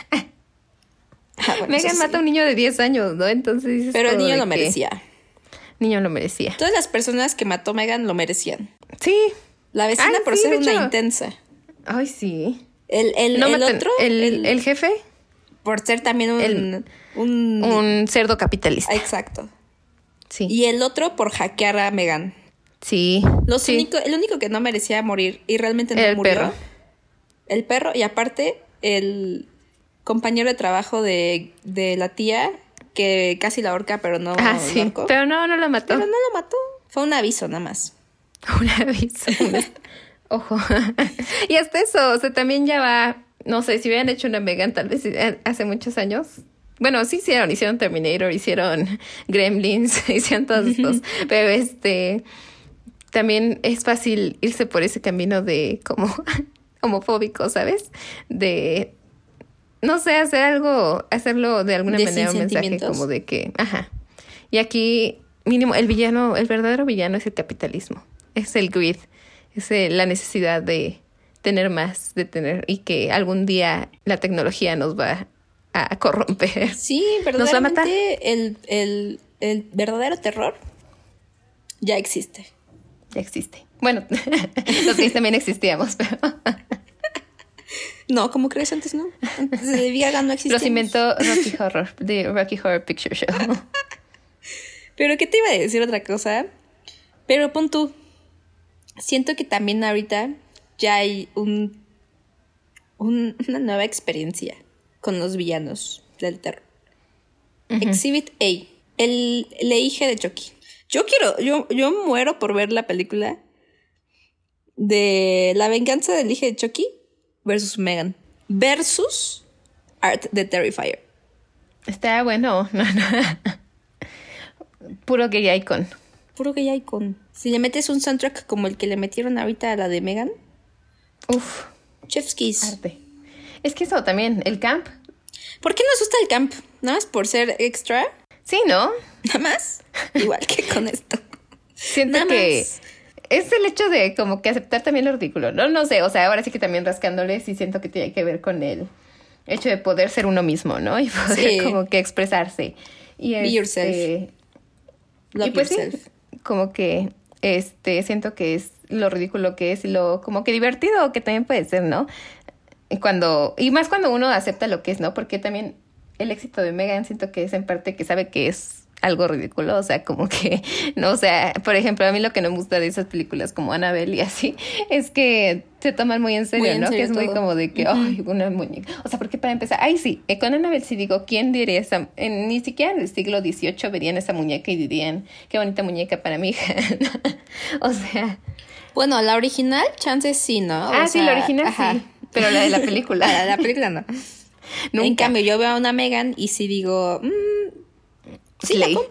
ah, bueno, Megan sí. mata a un niño de diez años, ¿no? Entonces dices, pero el niño lo merecía. Niño lo merecía. Todas las personas que mató Megan lo merecían. Sí. La vecina Ay, por sí, ser una hecho. intensa. Ay, sí. El, el, no el matan, otro. El, el, el jefe. Por ser también un... El, un, un cerdo capitalista. Exacto. Sí. Y el otro por hackear a Megan. Sí. Los sí. Único, el único que no merecía morir y realmente no el murió. Perro. El perro. Y aparte, el compañero de trabajo de, de la tía, que casi la ahorca, pero no ah, sí. ahorcó. Pero no, no lo mató. Pero no lo mató. Fue un aviso nada más. Un aviso. Ojo. Y hasta eso, o sea, también ya va... No sé, si hubieran hecho una Megan tal vez hace muchos años. Bueno, sí hicieron, hicieron Terminator, hicieron Gremlins, hicieron todos estos. Pero este, también es fácil irse por ese camino de como homofóbico, ¿sabes? De, no sé, hacer algo, hacerlo de alguna de manera un mensaje como de que, ajá. Y aquí, mínimo, el villano, el verdadero villano es el capitalismo. Es el greed, es el, la necesidad de... tener más, de tener, y que algún día la tecnología nos va a, a corromper. Sí, verdaderamente el, el, el verdadero terror ya existe. Ya existe. Bueno, los gays también existíamos, pero... No, ¿cómo crees? Antes no. Antes de Viaga no existía. Los inventó Rocky Horror, de Rocky Horror Picture Show. Pero ¿qué te iba a decir otra cosa? Pero pon tú, siento que también ahorita ya hay un, un una nueva experiencia con los villanos del terror. Uh-huh. Exhibit A, el, el hija de Chucky. Yo quiero, yo, yo muero por ver la película de La venganza del hijo de Chucky versus Megan versus Art the Terrifier. Está bueno, no, no. Puro gay icon. Puro gay icon. Si le metes un soundtrack como el que le metieron ahorita a la de Megan. Uf. Chef's Kiss. Arte. Es que eso también, el camp. ¿Por qué nos gusta el camp? ¿Nada más por ser extra? Sí, ¿no? Nada más. Igual que con esto. Siento Nada que más. Es el hecho de como que aceptar también lo ridículo. No, no sé, o sea, ahora sí que también rascándole sí siento que tiene que ver con el hecho de poder ser uno mismo, ¿no? Y poder Sí. como que expresarse. Y Be este, yourself. Love y pues yourself. sí, como que este siento que es lo ridículo que es y lo como que divertido que también puede ser, ¿no? Y cuando y más cuando uno acepta lo que es, ¿no? Porque también el éxito de Megan siento que es en parte que sabe que es algo ridículo, o sea, como que, no, o sea, por ejemplo, a mí lo que no me gusta de esas películas como Annabelle y así, es que se toman muy en serio, Muy en ¿no? serio que es muy todo. como de que, Ujú. ay, una muñeca. O sea, porque para empezar, ay, sí, eh, con Annabelle sí digo, ¿quién diría esa? En, ni siquiera en el siglo dieciocho verían esa muñeca y dirían, qué bonita muñeca para mi hija. O sea, Bueno, la original, chances sí, ¿no? O ah, sí, sea, la original ajá. sí, pero la de la película. La, la película no. Nunca. En cambio, yo veo a una Megan y sí digo, mm, sí, la Slay. compro.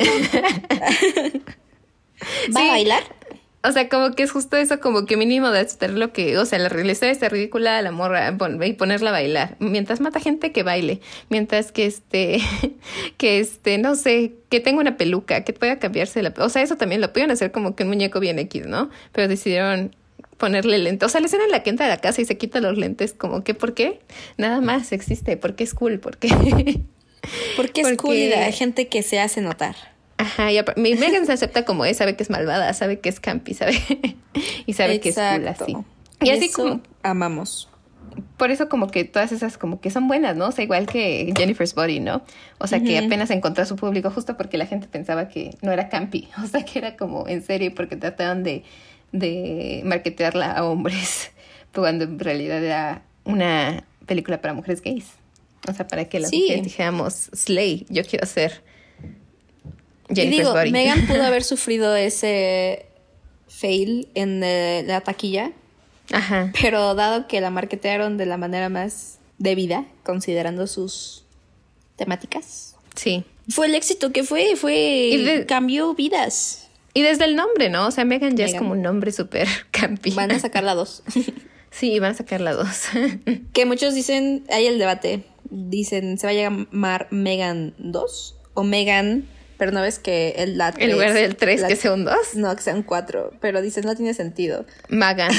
¿Va Sí. a bailar? O sea, como que es justo eso, como que mínimo de aceptar lo que, o sea, la realidad está ridícula a la morra pon, y ponerla a bailar. Mientras mata gente, que baile. Mientras que este, que este, no sé, que tenga una peluca, que pueda cambiarse la, o sea, eso también lo pueden hacer como que un muñeco bien X, ¿no? Pero decidieron ponerle lentes. O sea, la escena en la que entra a la casa y se quita los lentes, como que, ¿por qué? Nada más existe, porque es cool, porque... Porque es Porque- cool y hay gente que se hace notar. Ajá, y apar- mi Megan se acepta como es, sabe que es malvada, sabe que es campi, sabe y sabe que es cool así. Y, Y así eso como, amamos. por eso como que todas esas como que son buenas, ¿no? O sea, igual que Jennifer's Body, ¿no? O sea, que Ujú. apenas encontró a su público justo porque la gente pensaba que no era campi, o sea, que era como en serio porque trataban de, de marketearla a hombres, cuando en realidad era una película para mujeres gays. O sea, para que las Sí. mujeres dijéramos, slay, yo quiero ser Y Jennifer's digo, Body. Megan pudo haber sufrido ese fail en eh, la taquilla, Ajá. pero dado que la marketearon de la manera más debida, considerando sus temáticas, Sí. fue el éxito que fue, fue Y de- cambió vidas. Y desde el nombre, ¿no? O sea, Megan ya es Megan. como un nombre súper campi. Van a sacar la dos. Sí, van a sacar la dos. Que muchos dicen, hay el debate, dicen, ¿se va a llamar Megan dos o Megan? Pero no ves que el, la En lugar del tres, la- que sea un dos. No, que sea un cuatro, pero dicen, no tiene sentido. Magan.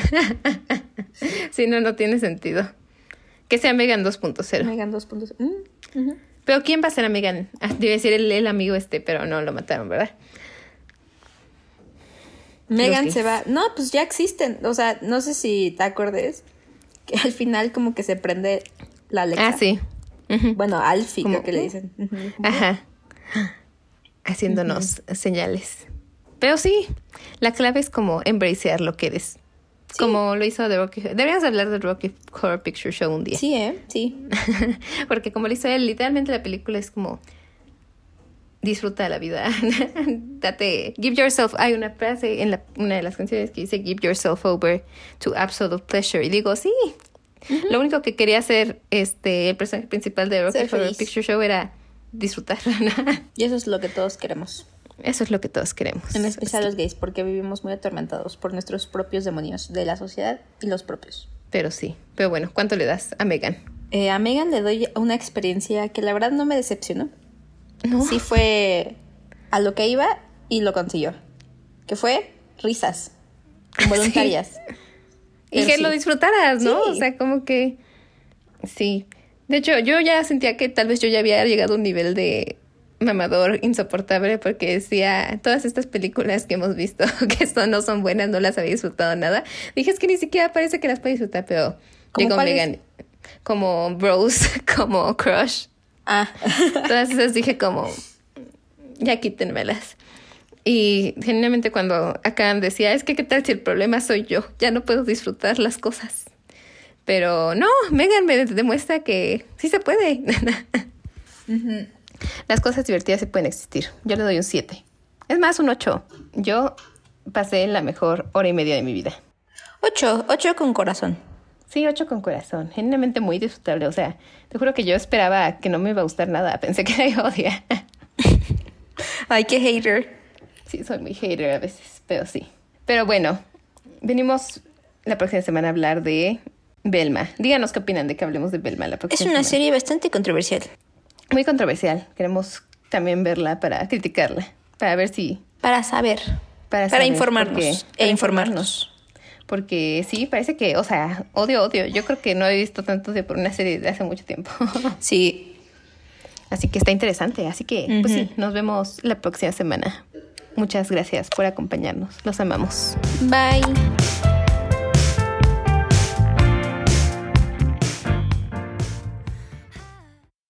Sí, no, no tiene sentido. Que sea Megan dos punto cero. Megan dos punto cero. Mm, ujú. Pero ¿quién va a ser a Megan? Ah, debe decir el, el amigo este, pero no, lo mataron, ¿verdad? Megan gays. se va. No, pues ya existen. O sea, no sé si te acuerdes que al final como que se prende la Alexa. Ah, sí. Ujú. Bueno, Alfie Como- creo que le dicen. Ujú. Ajá. Haciéndonos señales. Pero sí, la clave es como embracear lo que eres. Sí. Como lo hizo The Rocky. Deberíamos hablar de Rocky Horror Picture Show un día. Sí, ¿eh? Sí. Porque como lo hizo él, literalmente la película es como disfruta la vida. Date, give yourself. Hay una frase en la, una de las canciones que dice give yourself over to absolute pleasure. Y digo, sí. Lo único que quería hacer este el personaje principal de Rocky Ser Horror feliz. Picture Show era disfrutar. Y eso es lo que todos queremos. Eso es lo que todos queremos. En especial los gays, porque vivimos muy atormentados por nuestros propios demonios de la sociedad y los propios. Pero sí. Pero bueno, ¿cuánto le das a Megan? Eh, a Megan le doy una experiencia que la verdad no me decepcionó. No. Sí fue a lo que iba y lo consiguió. Que fue risas involuntarias. Y Pero que sí. lo disfrutaras, ¿no? Sí. O sea, como que sí. De hecho, yo ya sentía que tal vez yo ya había llegado a un nivel de mamador insoportable porque decía, todas estas películas que hemos visto que son, no son buenas, no las había disfrutado nada. Dije, es que ni siquiera parece que las puedo disfrutar, pero ¿Cómo llegó cuáles? Megan. Como Bros, como Crush. Ah, Todas esas dije como, ya quítenmelas. Y genuinamente cuando Akane decía, es que qué tal si el problema soy yo, ya no puedo disfrutar las cosas. Pero no, Megan me demuestra que sí se puede. Uh-huh. Las cosas divertidas sí pueden existir. Yo le doy un siete. Es más, un ocho. Yo pasé la mejor hora y media de mi vida. ocho, ocho con corazón. Sí, ocho con corazón. Genuinamente muy disfrutable. O sea, te juro que yo esperaba que no me iba a gustar nada. Pensé que era odia. Ay, qué hater. Sí, soy muy hater a veces, pero sí. Pero bueno, venimos la próxima semana a hablar de Velma. Díganos qué opinan de que hablemos de Velma la próxima semana. Es una semana. serie bastante controversial. Muy controversial. Queremos también verla para criticarla, para ver si... Para saber. Para, para saber informarnos. Porque, e para informarnos. Porque sí, parece que, o sea, odio, odio. Yo creo que no he visto tanto odio por una serie de hace mucho tiempo. Sí. Así que está interesante. Así que, uh-huh. pues sí, nos vemos la próxima semana. Muchas gracias por acompañarnos. Los amamos. Bye.